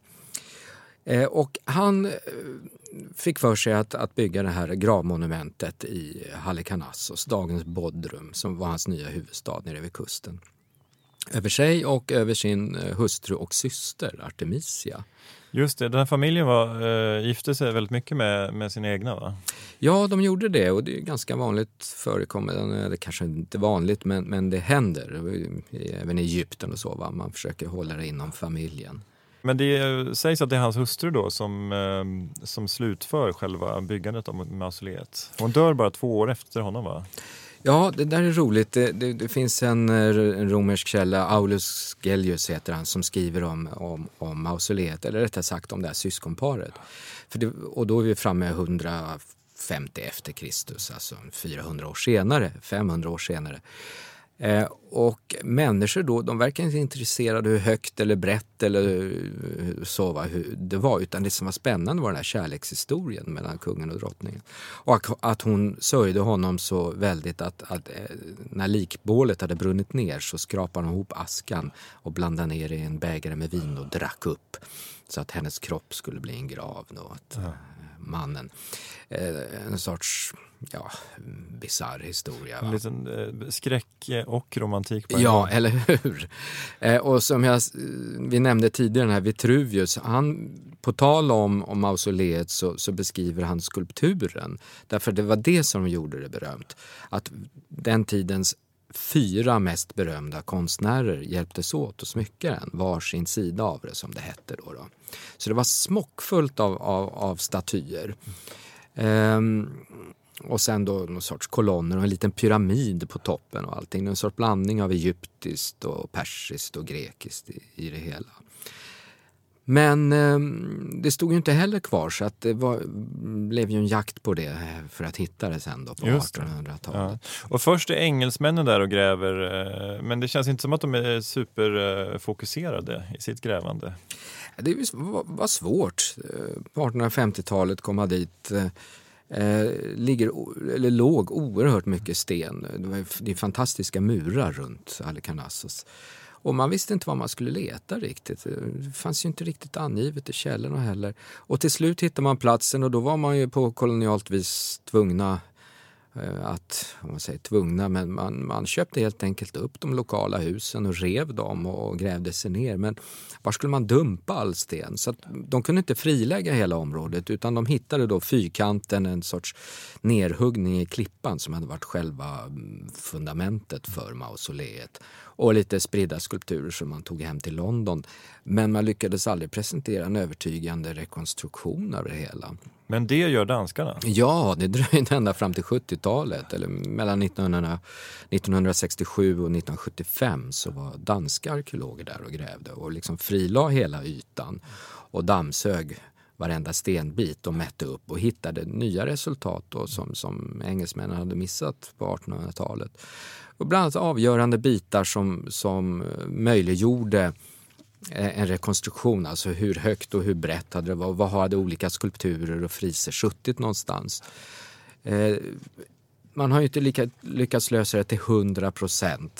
G: Och han fick för sig att, att bygga det här gravmonumentet i Halikarnassos, dagens Bodrum, som var hans nya huvudstad nere vid kusten. Över sig och över sin hustru och syster Artemisia.
E: Just det, den här familjen var, äh, gifte sig väldigt mycket med, med sina egna, va?
G: Ja, de gjorde det, och det är ganska vanligt förekommande. Det kanske inte är vanligt, men, men det händer. Även i Egypten och så, va? Man försöker hålla det inom familjen.
E: Men det sägs att det är hans hustru då som, eh, som slutför själva byggandet av mausoleet. Hon dör bara två år efter honom, va?
G: Ja, det där är roligt. Det, det, det finns en, en romersk källa, Aulus Gellius heter han, som skriver om, om, om mausoleet, eller rättare sagt om det här syskonparet. För det, och då är vi framme hundrafemtio efter Kristus, alltså fyrahundra år senare, femhundra år senare. Eh, och människor då, de verkar inte intresserade hur högt eller brett eller så, va, hur det var, utan det som var spännande var den här kärlekshistorien mellan kungen och drottningen. Och att, att hon sörjde honom så väldigt att, att eh, när likbålet hade brunnit ner så skrapade hon ihop askan och blandade ner i en bägare med vin och drack upp, så att hennes kropp skulle bli en grav då, att ja. mannen eh, en sorts ja, bizarr historia. Va?
E: En liten eh, skräck och romantik på en
G: Ja,
E: gång.
G: eller hur? Eh, och som jag, vi nämnde tidigare, den här Vitruvius, han, på tal om, om mausoleet så, så beskriver han skulpturen. Därför det var det som gjorde det berömt. Att den tidens fyra mest berömda konstnärer hjälptes åt att smycka den, var sin sida av det, som det hette då. då. Så det var smockfullt av, av, av statyer. Ehm, och sen då någon sorts kolonner och en liten pyramid på toppen och allting. En sorts blandning av egyptiskt och persiskt och grekiskt i, i det hela. Men eh, det stod ju inte heller kvar, så att det var, blev ju en jakt på det för att hitta det sen då på artonhundratalet.
E: Ja. Och först är engelsmännen där och gräver, eh, men det känns inte som att de är superfokuserade eh, i sitt grävande.
G: Det var, var svårt. På artonhundrafemtiotalet kom man dit. Eh, ligger, eller låg oerhört mycket sten. Det var det är fantastiska murar runt Halikarnassos. Och man visste inte vad man skulle leta riktigt. Det fanns ju inte riktigt angivet i källorna heller. Och till slut hittade man platsen, och då var man ju på kolonialt vis tvungna att, om man säger tvungna, men man, man köpte helt enkelt upp de lokala husen och rev dem och grävde sig ner. Men var skulle man dumpa all sten? Så att de kunde inte frilägga hela området, utan de hittade då fyrkanten, en sorts nerhuggning i klippan som hade varit själva fundamentet för mausoleet. Och lite spridda skulpturer som man tog hem till London. Men man lyckades aldrig presentera en övertygande rekonstruktion av det hela.
E: Men det gör danskarna?
G: Ja, det dröjde ända fram till sjuttiotalet. Eller mellan nittonhundrasextiosju och nittonhundrasjuttiofem så var danska arkeologer där och grävde. Och liksom frilade hela ytan och dammsög varenda stenbit och mätte upp och hittade nya resultat då, som, som engelsmännen hade missat på artonhundratalet. Och bland annat avgörande bitar som, som möjliggjorde en rekonstruktion, alltså hur högt och hur brett hade det varit, vad hade olika skulpturer och friser suttit någonstans. Eh, man har ju inte lika, lyckats lösa det till hundra procent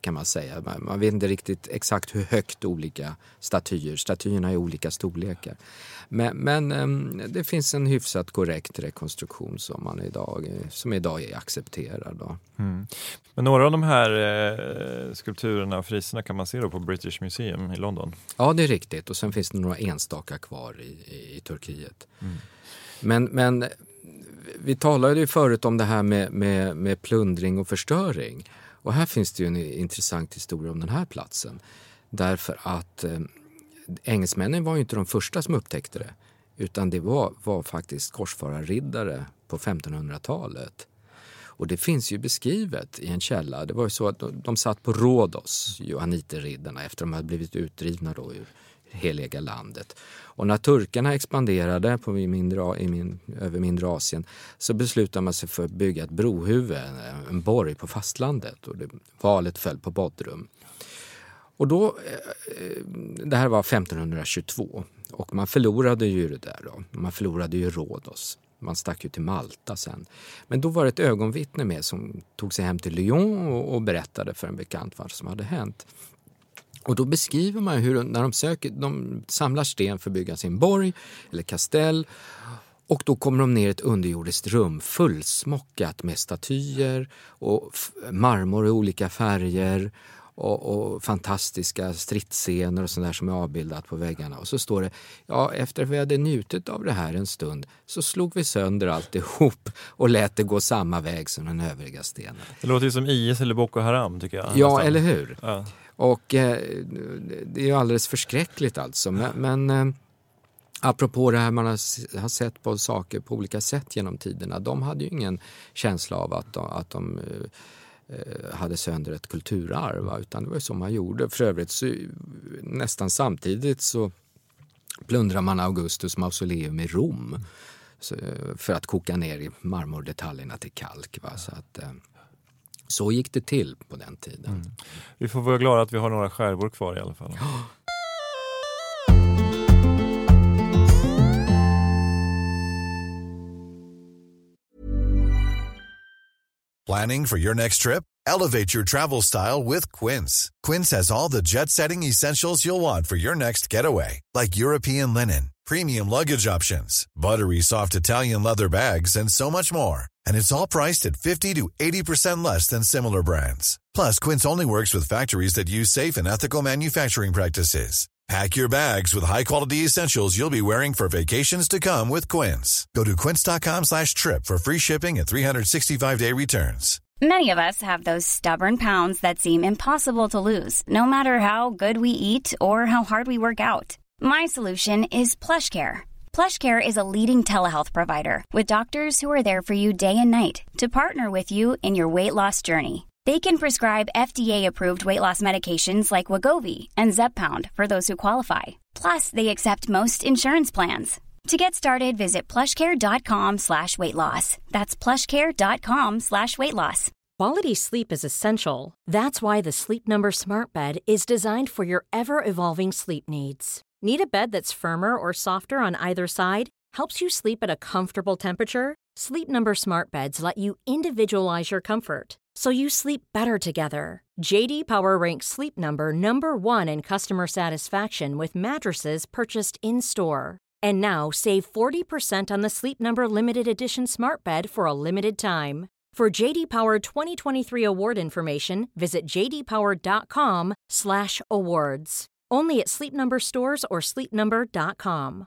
G: kan man säga. Man, man vet inte riktigt exakt hur högt olika statyer, statyerna är olika storlekar. Men, men um, det finns en hyfsat korrekt rekonstruktion som man idag, som idag är accepterad. Då.
E: Mm. Men några av de här eh, skulpturerna och friserna kan man se då på British Museum i London?
G: Ja, det är riktigt. Och sen finns det några enstaka kvar i, i, i Turkiet. Mm. Men, men vi talade ju förut om det här med, med, med plundring och förstöring. Och här finns det ju en intressant historia om den här platsen. Därför att eh, engelsmännen var ju inte de första som upptäckte det. Utan det var, var faktiskt korsfararriddare på femtonhundratalet. Och det finns ju beskrivet i en källa. Det var ju så att de, de satt på Rhodos, johanniterriddarna, efter de hade blivit utdrivna då ur heliga landet. Och när turkarna expanderade på mindre, i min, över mindre Asien så beslutade man sig för att bygga ett brohuvud, en borg på fastlandet. Och det, valet föll på Bodrum. Och då, det här var femtonhundratjugotvå och man förlorade ju det där då. Man förlorade ju Rhodos. Man stack ju till Malta sen. Men då var det ett ögonvittne med som tog sig hem till Lyon och, och berättade för en bekant vad som hade hänt. Och då beskriver man hur när de söker, de samlar sten för att bygga sin borg eller kastell. Och då kommer de ner i ett underjordiskt rum fullsmockat med statyer och f- marmor i olika färger. Och, och fantastiska stridsscener och sånt där som är avbildat på väggarna. Och så står det, ja, efter att vi hade njutit av det här en stund så slog vi sönder alltihop och lät det gå samma väg som den övriga stenen.
E: Det låter ju som I S eller Boko Haram tycker jag.
G: Ja,
E: nästan.
G: Eller hur?
E: Ja.
G: Och eh, det är ju alldeles förskräckligt alltså. Men, men eh, apropå det här man har, har sett på saker på olika sätt genom tiderna. De hade ju ingen känsla av att de... Att de eh, hade sönder ett kulturarv, utan det var ju så man gjorde. För övrigt så, nästan samtidigt så plundrar man Augustus mausoleum i Rom så, för att koka ner i marmordetaljerna till kalk. Va? Så, att, så gick det till på den tiden. Mm.
E: Vi får vara glada att vi har några skärvor kvar i alla fall.
H: Planning for your next trip? Elevate your travel style with Quince. Quince has all the jet-setting essentials you'll want for your next getaway, like European linen, premium luggage options, buttery soft Italian leather bags, and so much more. And it's all priced at fifty to eighty percent less than similar brands. Plus, Quince only works with factories that use safe and ethical manufacturing practices. Pack your bags with high-quality essentials you'll be wearing for vacations to come with Quince. Go to quince.com slash trip for free shipping and three sixty-five day returns.
I: Many of us have those stubborn pounds that seem impossible to lose, no matter how good we eat or how hard we work out. My solution is PlushCare. PlushCare is a leading telehealth provider with doctors who are there for you day and night to partner with you in your weight loss journey. They can prescribe F D A-approved weight loss medications like Wegovy and Zepbound for those who qualify. Plus, they accept most insurance plans. To get started, visit plushcare.com slash weight loss. That's plushcare.com slash weight loss.
D: Quality sleep is essential. That's why the Sleep Number Smart Bed is designed for your ever-evolving sleep needs. Need a bed that's firmer or softer on either side? Helps you sleep at a comfortable temperature? Sleep Number Smart Beds let you individualize your comfort, so you sleep better together. J D Power ranks Sleep Number number one in customer satisfaction with mattresses purchased in-store. And now, save forty percent on the Sleep Number Limited Edition Smart Bed for a limited time. For J D Power twenty twenty-three award information, visit jdpower.com slash awards. Only at Sleep Number stores or sleep number dot com.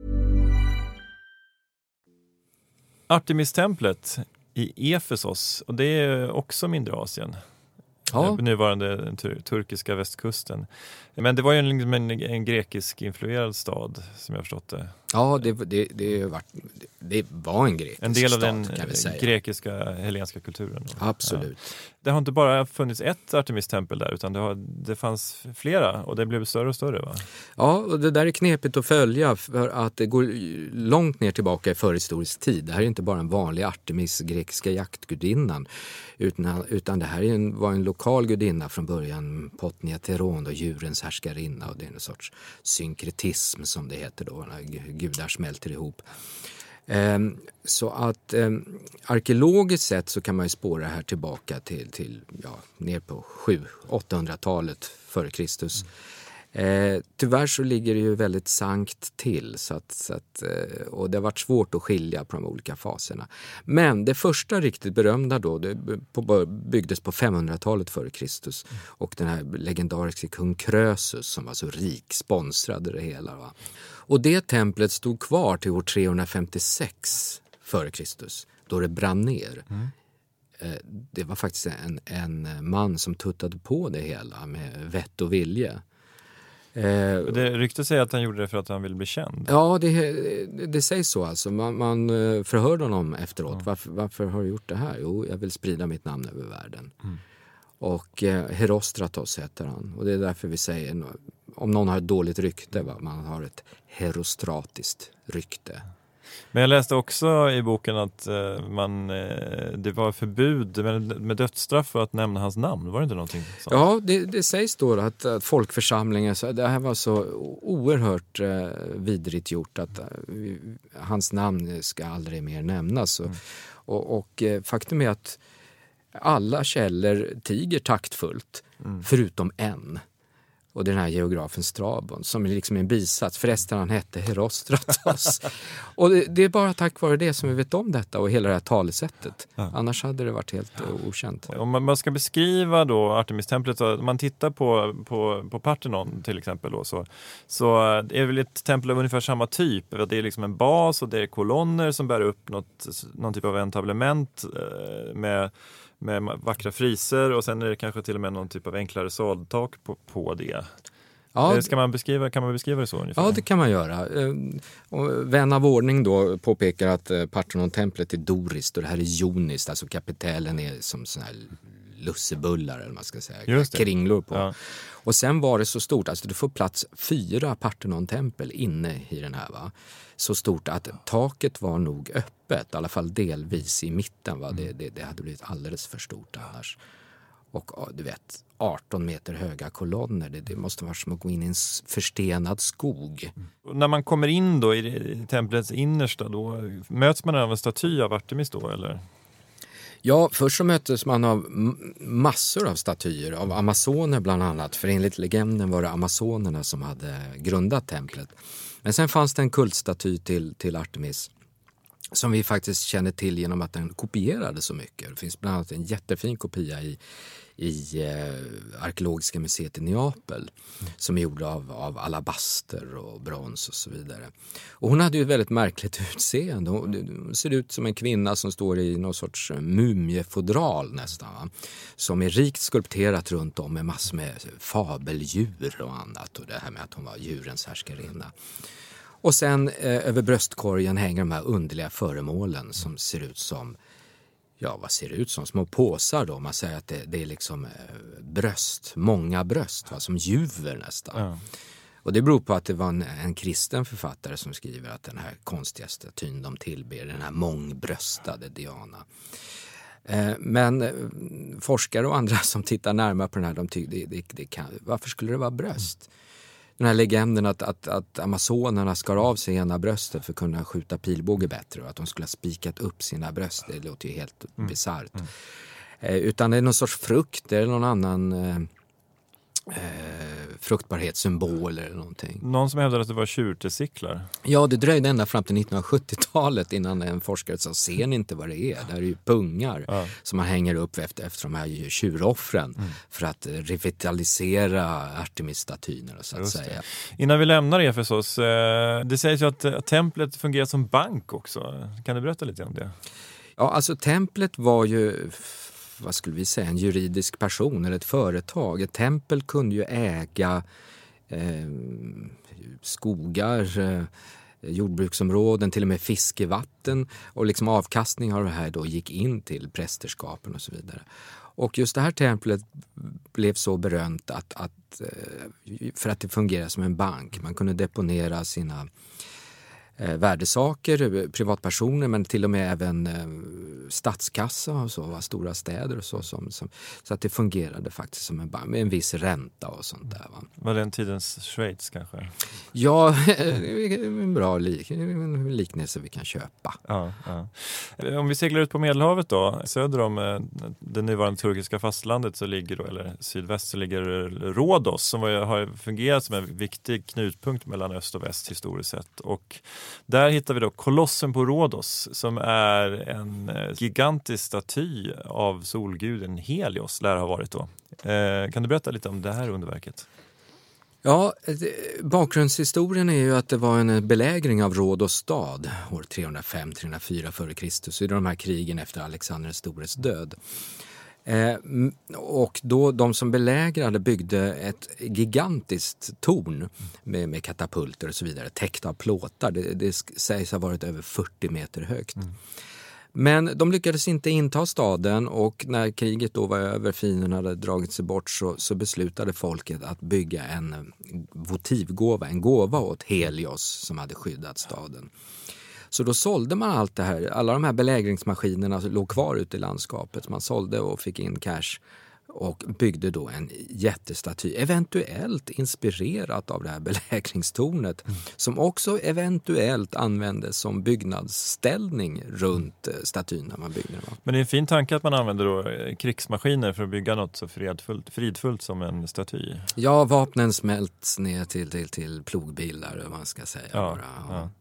E: Artemistemplet i Efesos, och det är också mindre Asien. Ja. Nuvarande tur- turkiska västkusten. Men det var ju en, en, en grekisk influerad stad som jag förstått det.
G: Ja, det, det, det, var, det var en grekisk stad.
E: En del av
G: stad,
E: den
G: kan vi säga.
E: grekiska, hellenska kulturen.
G: Absolut.
E: Ja. Det har inte bara funnits ett Artemistempel där, utan det, har, det fanns flera och det blev större och större, va? Ja,
G: och det där är knepigt att följa för att det går långt ner tillbaka i förhistorisk tid. Det här är inte bara en vanlig Artemis, grekiska jaktgudinnan, utan, utan det här är en, var en lokal gudinna från början, Potnia Teron, och djurens härskarinna, och det är en sorts synkretism som det heter då, när gudar smälter ihop. Ehm, så att eh, arkeologiskt sett så kan man ju spåra det här tillbaka till, till ja, ner på sju åttahundratalet före Kristus. Eh, tyvärr så ligger det ju väldigt sankt till så att, så att, eh, och det har varit svårt att skilja på de olika faserna. Men det första riktigt berömda då det på, byggdes på femhundratalet före Kristus och den här legendariska kung Krösus som var så rik sponsrade det hela. Va? Och det templet stod kvar till år trehundrafemtiosex före Kristus då det brann ner. Mm. Eh, det var faktiskt en, en man som tuttade på det hela med vett och vilje.
E: Det rykte säger att han gjorde det för att han ville bli känd.
G: Ja, det, det sägs så alltså. Man, man förhörde honom efteråt. Mm. Varför, varför har du gjort det här? Jo, jag vill sprida mitt namn över världen. Mm. Och eh, Herostratos heter han. Och det är därför vi säger, om någon har ett dåligt rykte, va? Man har ett herostratiskt rykte.
E: Men jag läste också i boken att eh, man, eh, det var förbud med, med dödsstraff för att nämna hans namn. Var det inte någonting sånt?
G: Ja, det, det sägs då att, att folkförsamlingen, så det här var så oerhört eh, vidrigt gjort att eh, hans namn ska aldrig mer nämnas. Mm. Och, och eh, faktum är att alla källor tiger taktfullt, mm. förutom en. Och den här geografen Strabon som är liksom en bisats. Förresten han hette Herostratos. Och det, det är bara tack vare det som vi vet om detta och hela det här talesättet. Ja. Annars hade det varit helt ja. okänt.
E: Om man, man ska beskriva då Artemistemplet, om man tittar på, på, på Parthenon till exempel då, så, så är det väl ett tempel av ungefär samma typ. Det är liksom en bas och det är kolonner som bär upp något, någon typ av entablement med med vackra friser och sen är det kanske till och med någon typ av enklare saltak på, på det. Ja, ska man beskriva, kan man beskriva det så ungefär?
G: Ja, det kan man göra. Och vän av ordning då påpekar att Parthenon-templet är doriskt och det här är joniskt, alltså kapitellen är som såna här lussebullar eller man ska säga, kringlor på. Ja. Och sen var det så stort, alltså det får plats fyra Parthenon-tempel inne i den här va. Så stort att taket var nog öppet, i alla fall delvis i mitten va. Det, det, det hade blivit alldeles för stort annars. Och du vet, arton meter höga kolonner, det, det måste vara som att gå in i en förstenad skog.
E: Och när man kommer in då i, i templets innersta, då möts man av en staty av Artemis då, eller?
G: Ja, först så möttes man av massor av statyer, av amazoner bland annat. För enligt legenden var det amazonerna som hade grundat templet. Men sen fanns det en kultstaty till, till Artemis som vi faktiskt känner till genom att den kopierade så mycket. Det finns bland annat en jättefin kopia i, i eh, arkeologiska museet i Neapel mm. som är gjord av, av alabaster och brons och så vidare. Och hon hade ju ett väldigt märkligt utseende. Hon, hon ser ut som en kvinna som står i någon sorts mumiefodral nästan. Va? Som är rikt skulpterat runt om med massor med fabeldjur och annat. Och det här med att hon var djurens härskarinna. Och sen eh, över bröstkorgen hänger de här underliga föremålen som ser ut som, ja vad ser det ut som, små påsar då. Man säger att det, det är liksom eh, bröst, många bröst, va? Som juver nästan. Ja. Och det beror på att det var en, en kristen författare som skriver att den här konstiga statyn de tillber, den här mångbröstade Diana. Eh, men eh, forskare och andra som tittar närmare på den här, de tycker det, det, det kan, varför skulle det vara bröst? Den här legenden att, att, att amazonerna skar av sig ena bröstet för att kunna skjuta pilbåge bättre och att de skulle ha spikat upp sina bröst, det låter ju helt mm. bisarrt. Mm. Eh, utan det är någon sorts frukt eller någon annan eh, eh, fruktbarhetssymbol eller någonting.
E: Någon som hävdade att det var tjurtesiclar.
G: Ja, det dröjde ända fram till nittonhundrasjuttiotalet innan en forskare sa, ser ni inte vad det är? Det är ju pungar ja. som man hänger upp efter, efter de här tjuroffren mm. för att revitalisera Artemis-statyner så att säga.
E: Innan vi lämnar Efesos, det sägs ju att templet fungerar som bank också. Kan du berätta lite om det?
G: Ja, alltså templet var ju, vad skulle vi säga, en juridisk person eller ett företag. Ett tempel kunde ju äga eh, skogar, eh, jordbruksområden, till och med fiskevatten och liksom avkastning av det här då gick in till prästerskapen och så vidare. Och just det här templet blev så berömt att, att, för att det fungerar som en bank. Man kunde deponera sina eh, värdesaker, privatpersoner, men till och med även eh, statskassa och så, va? Stora städer och så. Som, som, så att det fungerade faktiskt som en bank med en viss ränta och sånt där. Va?
E: Var det en tidens Schweiz kanske?
G: Ja, en bra lik, en liknelse vi kan köpa.
E: Ja, ja. Om vi seglar ut på Medelhavet då, söder om eh, det nuvarande turkiska fastlandet så ligger då, eller sydväst så ligger Rhodos som har fungerat som en viktig knutpunkt mellan öst och väst historiskt sett. Och där hittar vi då kolossen på Rhodos som är en gigantisk staty av solguden Helios lär ha varit då. Eh, kan du berätta lite om det här underverket?
G: Ja, bakgrundshistorien är ju att det var en belägring av Rhodos stad år trehundrafem till trehundrafyra före Kristus i de här krigen efter Alexander den stores död. Eh, och då de som belägrade byggde ett gigantiskt torn med, med katapulter och så vidare, täckt av plåtar. Det, det sägs ha varit över fyrtio meter högt. Mm. Men de lyckades inte inta staden och när kriget då var över, fienden hade dragit sig bort så, så beslutade folket att bygga en votivgåva, en gåva åt Helios som hade skyddat staden. Så då sålde man allt det här, alla de här belägringsmaskinerna låg kvar ute i landskapet. Man sålde och fick in cash och byggde då en jättestaty, eventuellt inspirerat av det här belägringstornet mm. som också eventuellt användes som byggnadsställning runt statyn när man byggde den.
E: Men det är en fin tanke att man använder då krigsmaskiner för att bygga något så fridfullt, fridfullt som en staty.
G: Ja, vapnen smälts ner till, till, till plogbilar, man ska säga.
E: Ja,
G: bara.
E: Ja.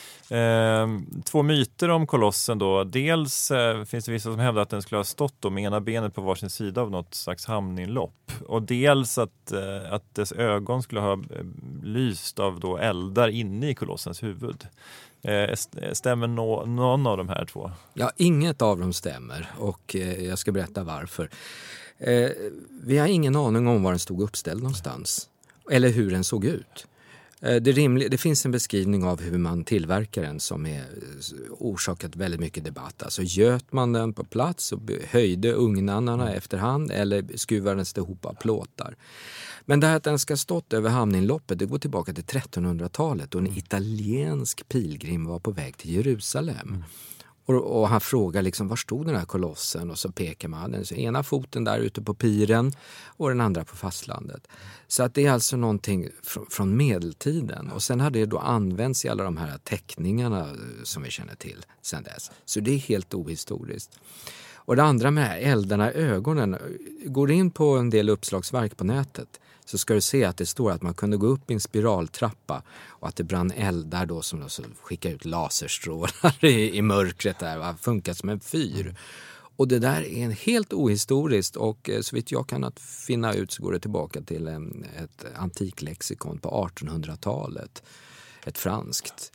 E: Eh, två myter om kolossen då. Dels eh, finns det vissa som hävdar att den skulle ha stått då med ena benet på varsin sida av något slags hamninlopp. Och dels att, eh, att dess ögon skulle ha lyst av då eldar inne i kolossens huvud. Eh, stämmer no- någon av de här två?
G: Ja, inget av dem stämmer och eh, jag ska berätta varför. Eh, vi har ingen aning om var den stod uppställd någonstans. Eller hur den såg ut. Det, rimliga, det finns en beskrivning av hur man tillverkar den som är orsakat väldigt mycket debatt. Alltså göt man den på plats och höjde ugnarna efterhand eller skruvades det ihop av plåtar. Men det här att den ska stått över hamninloppet, det går tillbaka till trettonhundratalet och en italiensk pilgrim var på väg till Jerusalem. Mm. Och, och han frågar liksom, var stod den här kolossen? Och så pekar man den ena foten där ute på piren och den andra på fastlandet. Så att det är alltså någonting fr- från medeltiden. Och sen har det då använts i alla de här teckningarna som vi känner till sedan dess. Så det är helt ohistoriskt. Och det andra med eldarna i ögonen, går in på en del uppslagsverk på nätet så ska du se att det står att man kunde gå upp i en spiraltrappa och att det brann eldar då som så skickar ut laserstrålar i, i mörkret där, va? Funkar som en fyr. Och det där är en helt ohistoriskt och så vitt jag kan att finna ut så går det tillbaka till en, ett antiklexikon på artonhundratalet. Ett franskt.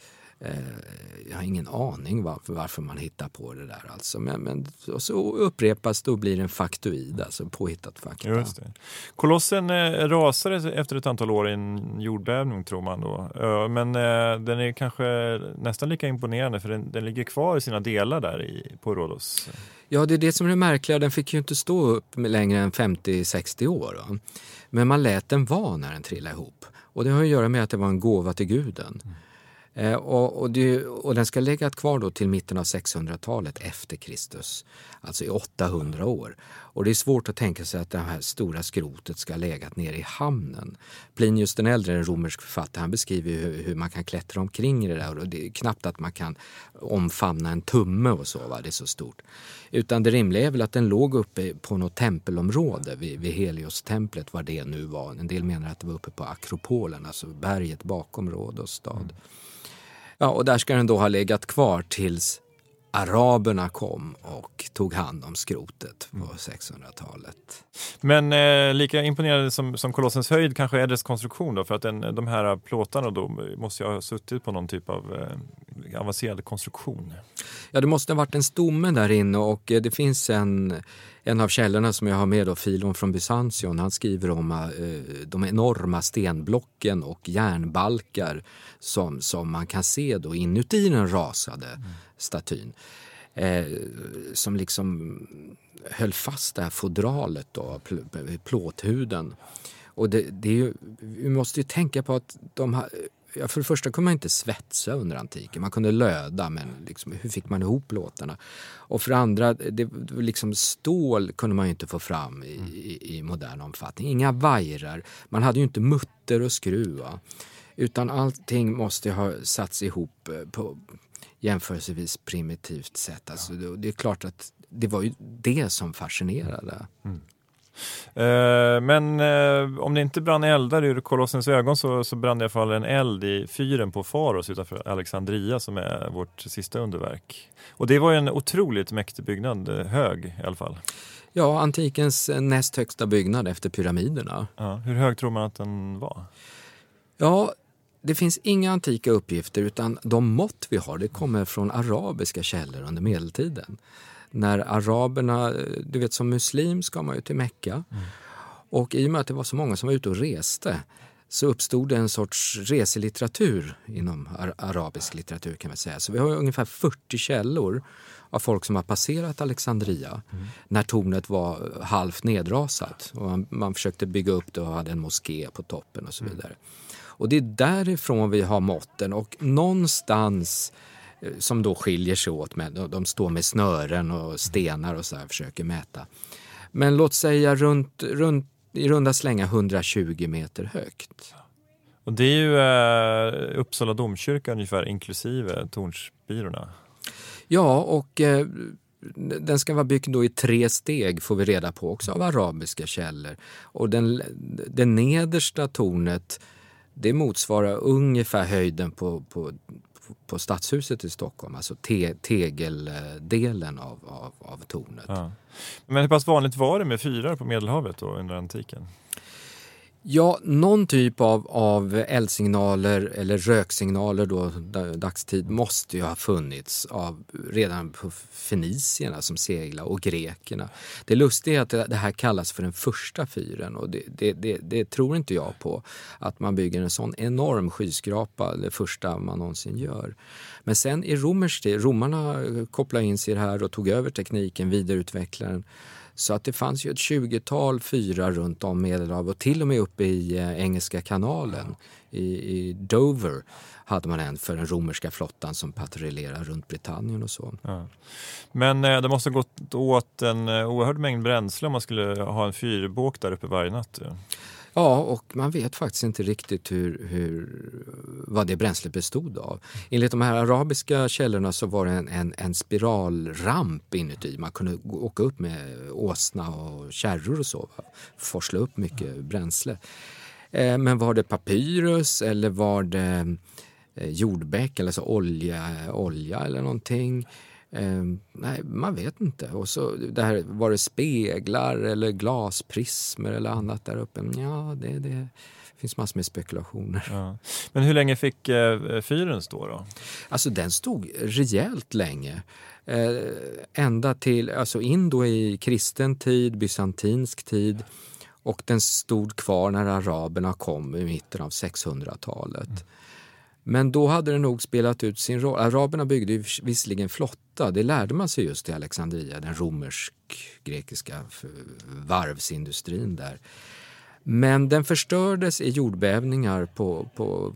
G: Jag har ingen aning varför, varför man hittar på det där alltså. Men, men och så upprepas då blir det en faktoid, alltså påhittat fakta.
E: Just det. Kolossen eh, rasade efter ett antal år i en jordbävning tror man då. Uh, men eh, den är kanske nästan lika imponerande för den, den ligger kvar i sina delar där i, på Rhodos.
G: Ja, det är det som är det märkliga. Den fick ju inte stå upp längre än femtio sextio år. Va? Men man lät den vara när den trillade ihop. Och det har att göra med att det var en gåva till guden. Mm. Eh, och, och, det, och den ska lägga kvar då till mitten av sexhundratalet efter Kristus. Alltså i åttahundra år. Och det är svårt att tänka sig att det här stora skrotet ska ha legat nere i hamnen. Plinius den äldre, en romersk författare, han beskriver hur, hur man kan klättra omkring i det där. Och det är knappt att man kan omfamna en tumme och så, va? Det är så stort. Utan det rimliga är väl att den låg uppe på något tempelområde vid, vid Helios-templet, vad det nu var. En del menar att det var uppe på Akropolen, alltså berget bakom Rhodos stad. Mm. Ja, och där ska den då ha legat kvar tills araberna kom och tog hand om skrotet på sexhundratalet.
E: Men eh, lika imponerande som, som kolossens höjd kanske är dess konstruktion då, för att den, de här plåtarna då måste ju ha suttit på någon typ av eh, avancerad konstruktion.
G: Ja, det måste ha varit en stomme där inne och eh, det finns en, en av källorna som jag har med då, Filon från Byzantion, han skriver om eh, de enorma stenblocken och järnbalkar som, som man kan se då inuti den rasade mm. statyn. Eh, som liksom höll fast det här fodralet då, pl- plåthuden. Och det, det är ju, vi måste ju tänka på att de här, Ja, för det första kunde man inte svetsa under antiken. Man kunde löda, men liksom, hur fick man ihop låtarna? Och för det andra, det, liksom stål kunde man ju inte få fram i, i, i modern omfattning. Inga vajrar. Man hade ju inte mutter och skruva. Utan allting måste ha satts ihop på jämförelsevis primitivt sätt. Alltså, det, det är klart att det var ju det som fascinerade.
E: Mm. Uh, men uh, om det inte brann eldar ur kolossens ögon så, så brann det i alla fall en eld i fyren på Faros utanför Alexandria som är vårt sista underverk. Och det var ju en otroligt mäktig byggnad, hög i alla fall.
G: Ja, antikens näst högsta byggnad efter pyramiderna.
E: Uh, hur hög tror man att den var?
G: Ja, det finns inga antika uppgifter utan de mått vi har det kommer från arabiska källor under medeltiden. När araberna, du vet som muslim ska man ju till Mecka. Mm. Och i och med att det var så många som var ute och reste så uppstod det en sorts reselitteratur inom ar- arabisk litteratur kan man säga. Så vi har ungefär fyrtio källor av folk som har passerat Alexandria mm. när tornet var halvt nedrasat. Och man, man försökte bygga upp det och hade en moské på toppen och så vidare. Mm. Och det är därifrån vi har måtten och någonstans som då skiljer sig åt med, de står med snören och stenar och så här försöker mäta. Men låt säga runt, runt i runda slänga hundratjugo meter högt.
E: Och det är ju eh, Uppsala domkyrka ungefär inklusive tornspirorna.
G: Ja, och eh, den ska vara byggd då i tre steg får vi reda på också av arabiska källor. Och den, det nedersta tornet det motsvarar ungefär höjden på, på, på stadshuset i Stockholm. Alltså te, tegeldelen av, av, av tornet. Ja.
E: Men hur pass vanligt var det med fyrar på Medelhavet då under antiken?
G: Ja, någon typ av, av eldsignaler eller röksignaler då, dagstid måste ju ha funnits av, redan på fenicierna som seglar och grekerna. Det lustiga är att det här kallas för den första fyren och det, det, det, det tror inte jag på att man bygger en sån enorm skyskrapa, det första man någonsin gör. Men sen i romersk tid, romarna kopplade in sig här och tog över tekniken, vidareutvecklade den. Så att det fanns ju ett tjugotal fyrar runt om Medelhavet och till och med uppe i eh, Engelska kanalen i, i Dover hade man en för den romerska flottan som patrullerar runt Britannien och så. Ja.
E: Men eh, det måste ha gått åt en eh, oerhörd mängd bränsle om man skulle ha en fyrbåk där uppe varje natt. Ja.
G: Ja, och man vet faktiskt inte riktigt hur, hur, vad det bränslet bestod av. Enligt de här arabiska källorna så var det en, en, en spiralramp inuti. Man kunde åka upp med åsna och kärror och så. Forsla upp mycket bränsle. Eh, men var det papyrus eller var det eh, jordbäck eller så olja, olja eller någonting? Eh, nej, man vet inte. Och så där var det speglar eller glasprismer eller annat där uppe. Ja, det, det finns massor med spekulationer. Ja.
E: Men hur länge fick eh, fyren stå då?
G: Alltså den stod rejält länge. Eh, ända till, alltså in då i kristen tid, bysantinsk tid. Och den stod kvar när araberna kom i mitten av sexhundratalet. Mm. Men då hade det nog spelat ut sin roll. Araberna byggde ju visserligen flotta. Det lärde man sig just i Alexandria, den romersk-grekiska varvsindustrin där. Men den förstördes i jordbävningar på, på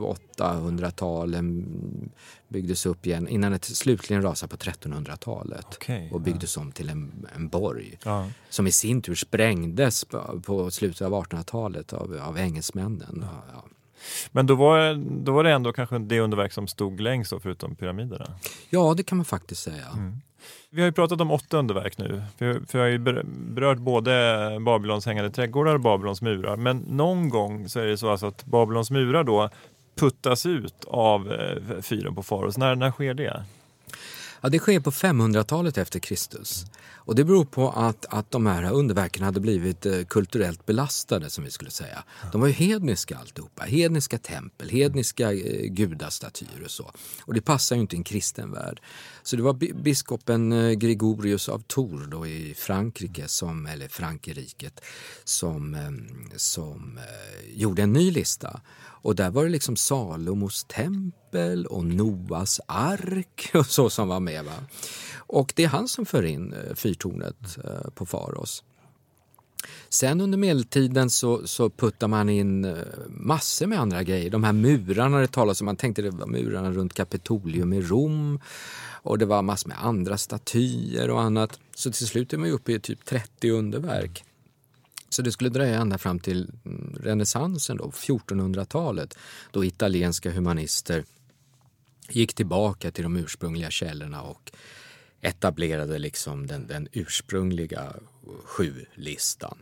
G: sju-åttahundratalen, byggdes upp igen innan det slutligen rasade på trettonhundratalet. Okay, och byggdes ja. om till en, en borg ja. som i sin tur sprängdes på, på slutet av artonhundratalet av, av engelsmännen. Ja. Ja.
E: Men då var, då var det ändå kanske det underverk som stod längst då, förutom pyramiderna?
G: Ja, det kan man faktiskt säga. Mm.
E: Vi har ju pratat om åtta underverk nu. För, för jag har ju berört både Babylons hängande trädgårdar och Babylons murar. Men någon gång så är det så alltså att Babylons murar då puttas ut av eh, fyren på Faros. När, när sker det?
G: Ja, det sker på femhundratalet efter Kristus. Och det beror på att, att de här underverken hade blivit eh, kulturellt belastade, som vi skulle säga. De var ju hedniska alltihopa. Hedniska tempel, hedniska eh, gudastatyer och så. Och det passar ju inte i en kristen värld. Så det var b- biskopen eh, Gregorius av Tours då i Frankrike, som, eller Frankrike, som, eh, som eh, gjorde en ny lista. Och där var det liksom Salomos tempel och Noas ark och så som var med, va? Och det är han som för in fyrtornet på Faros. Sen under medeltiden så, så puttar man in massor med andra grejer. De här murarna det talas om, man tänkte det var murarna runt Kapitolium i Rom. Och det var massor med andra statyer och annat. Så till slut är man ju uppe i typ trettio underverk. Så det skulle dröja ända fram till renässansen då, fjortonhundratalet. Då italienska humanister gick tillbaka till de ursprungliga källorna och etablerade liksom den, den ursprungliga sju-listan.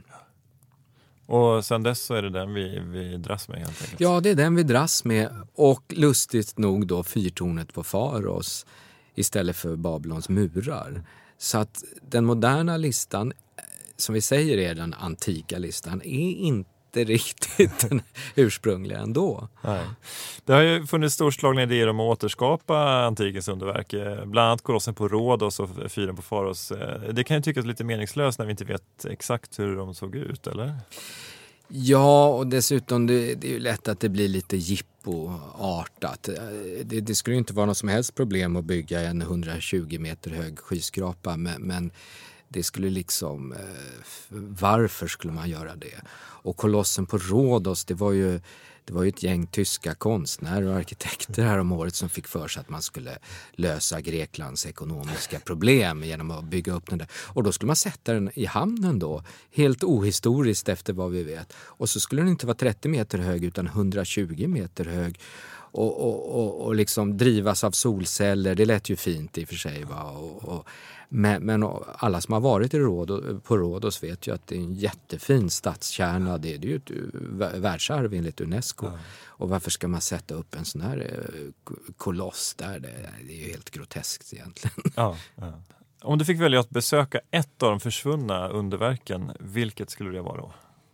E: Och sen dess så är det den vi, vi dras med helt enkelt.
G: Ja, det är den vi dras med. Och lustigt nog då fyrtornet på Faros istället för Babylons murar. Så att den moderna listan, som vi säger är den antika listan, är inte riktigt den ursprungliga ändå.
E: Nej. Det har ju funnits storslagna idéer om att återskapa antikens underverk. Bland annat Kolossen på Rhodos och fyren på Faros. Det kan ju tyckas lite meningslöst när vi inte vet exakt hur de såg ut, eller?
G: Ja, och dessutom det, det är ju lätt att det blir lite jippo-artat. Det, det skulle ju inte vara något som helst problem att bygga en hundratjugo meter hög skyskrapa, men, men det skulle liksom, varför skulle man göra det? Och Kolossen på Rhodos, det var ju, det var ju ett gäng tyska konstnärer och arkitekter här om året som fick för sig att man skulle lösa Greklands ekonomiska problem genom att bygga upp den där. Och då skulle man sätta den i hamnen då, helt ohistoriskt efter vad vi vet. Och så skulle den inte vara trettio meter hög utan hundratjugo meter hög. Och, och, och, och liksom drivas av solceller, det lät ju fint i och för sig va. Och, och, men, men alla som har varit i Rhodos, på Rhodos vet ju att det är en jättefin stadskärna, det är ju ett världsarv enligt UNESCO. Ja. Och varför ska man sätta upp en sån här koloss där? Det, det är ju helt groteskt egentligen.
E: Ja, ja. Om du fick välja att besöka ett av de försvunna underverken, vilket skulle det vara då?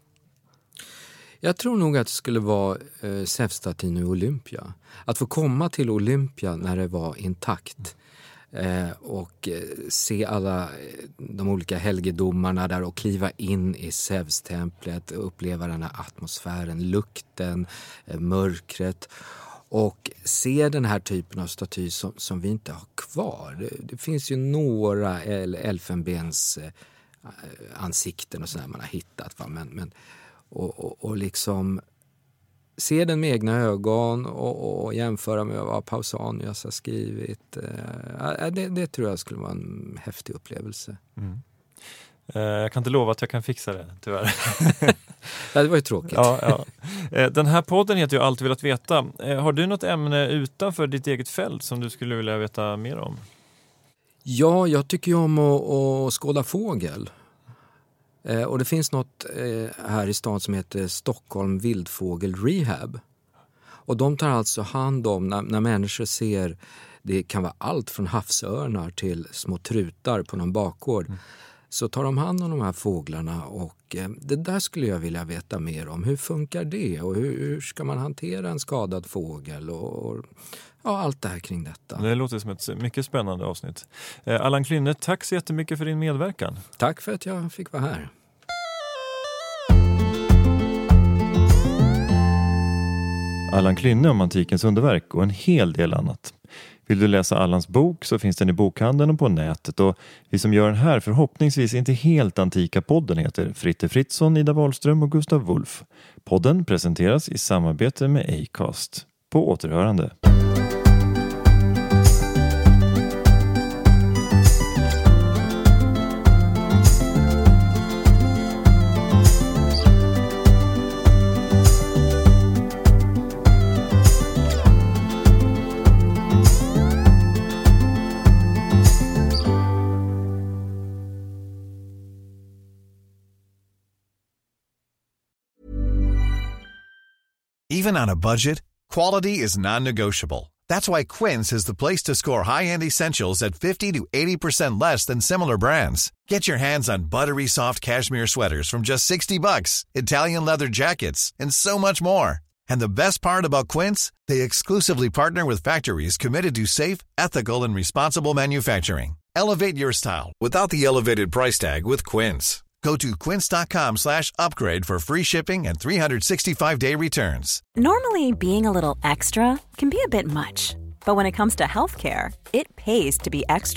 G: Jag tror nog att det skulle vara eh, Zeus-statyn i Olympia. Att få komma till Olympia när det var intakt eh, och eh, se alla de olika helgedomarna där och kliva in i Zeus-templet och uppleva den här atmosfären, lukten, eh, mörkret och se den här typen av staty som, som vi inte har kvar. Det, det finns ju några elfenbens eh, ansikten och sådär man har hittat, va? men... men Och, och, och liksom se den med egna ögon och, och jämföra med vad Pausanias har skrivit. Eh, det, det tror jag skulle vara en häftig upplevelse.
E: Mm. Eh, jag kan inte lova att jag kan fixa det, tyvärr.
G: Ja, det var ju tråkigt.
E: Ja, ja. Eh, den här podden heter ju Allt velat veta. Eh, har du något ämne utanför ditt eget fält som du skulle vilja veta mer om?
G: Ja, jag tycker ju om att, att skåda fågel. Eh, och det finns något eh, här i stan som heter Stockholm Vildfågel Rehab. Och de tar alltså hand om när, när människor ser, det kan vara allt från havsörnar till små trutar på någon bakgård. Mm. Så tar de hand om de här fåglarna och eh, det där skulle jag vilja veta mer om. Hur funkar det och hur, hur ska man hantera en skadad fågel och, och ja, allt det här kring detta.
E: Det låter som ett mycket spännande avsnitt. Eh, Allan Klynne, tack så jättemycket för din medverkan.
G: Tack för att jag fick vara här.
E: Allan Klynne om antikens underverk och en hel del annat. Vill du läsa Allans bok så finns den i bokhandeln och på nätet. Och vi som gör den här förhoppningsvis inte helt antika podden heter Fritte Fritzson, Ida Wahlström och Gustav Wolf. Podden presenteras i samarbete med Acast. På återhörande.
H: Even on a budget, quality is non-negotiable. That's why Quince is the place to score high-end essentials at fifty to eighty percent less than similar brands. Get your hands on buttery soft cashmere sweaters from just sixty bucks, Italian leather jackets, and so much more. And the best part about Quince, they exclusively partner with factories committed to safe, ethical, and responsible manufacturing. Elevate your style without the elevated price tag with Quince. Go to quince.com slash upgrade for free shipping and three sixty-five day returns.
C: Normally, being a little extra can be a bit much. But when it comes to healthcare, it pays to be extra.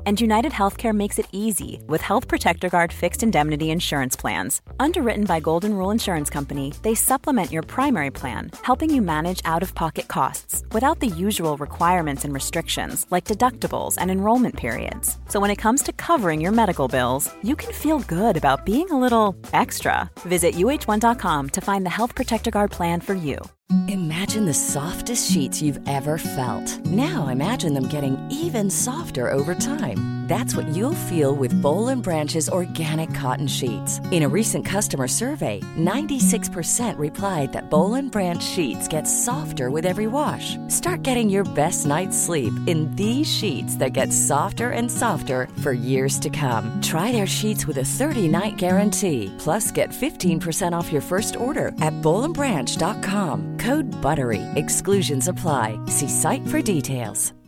C: And United Healthcare makes it easy with Health Protector Guard fixed indemnity insurance plans. Underwritten by Golden Rule Insurance Company, they supplement your primary plan, helping you manage out-of-pocket costs without the usual requirements and restrictions like deductibles and enrollment periods. So when it comes to covering your medical bills, you can feel good about being a little extra. Visit U H one dot com to find the Health Protector Guard plan for you.
J: Imagine the softest sheets you've ever felt. Now imagine them getting even softer over time. That's what you'll feel with Boll and Branch's organic cotton sheets. In a recent customer survey, ninety-six percent replied that Boll and Branch sheets get softer with every wash. Start getting your best night's sleep in these sheets that get softer and softer for years to come. Try their sheets with a thirty-night guarantee. Plus, get fifteen percent off your first order at boll and branch dot com. Code BUTTERY. Exclusions apply. See site for details.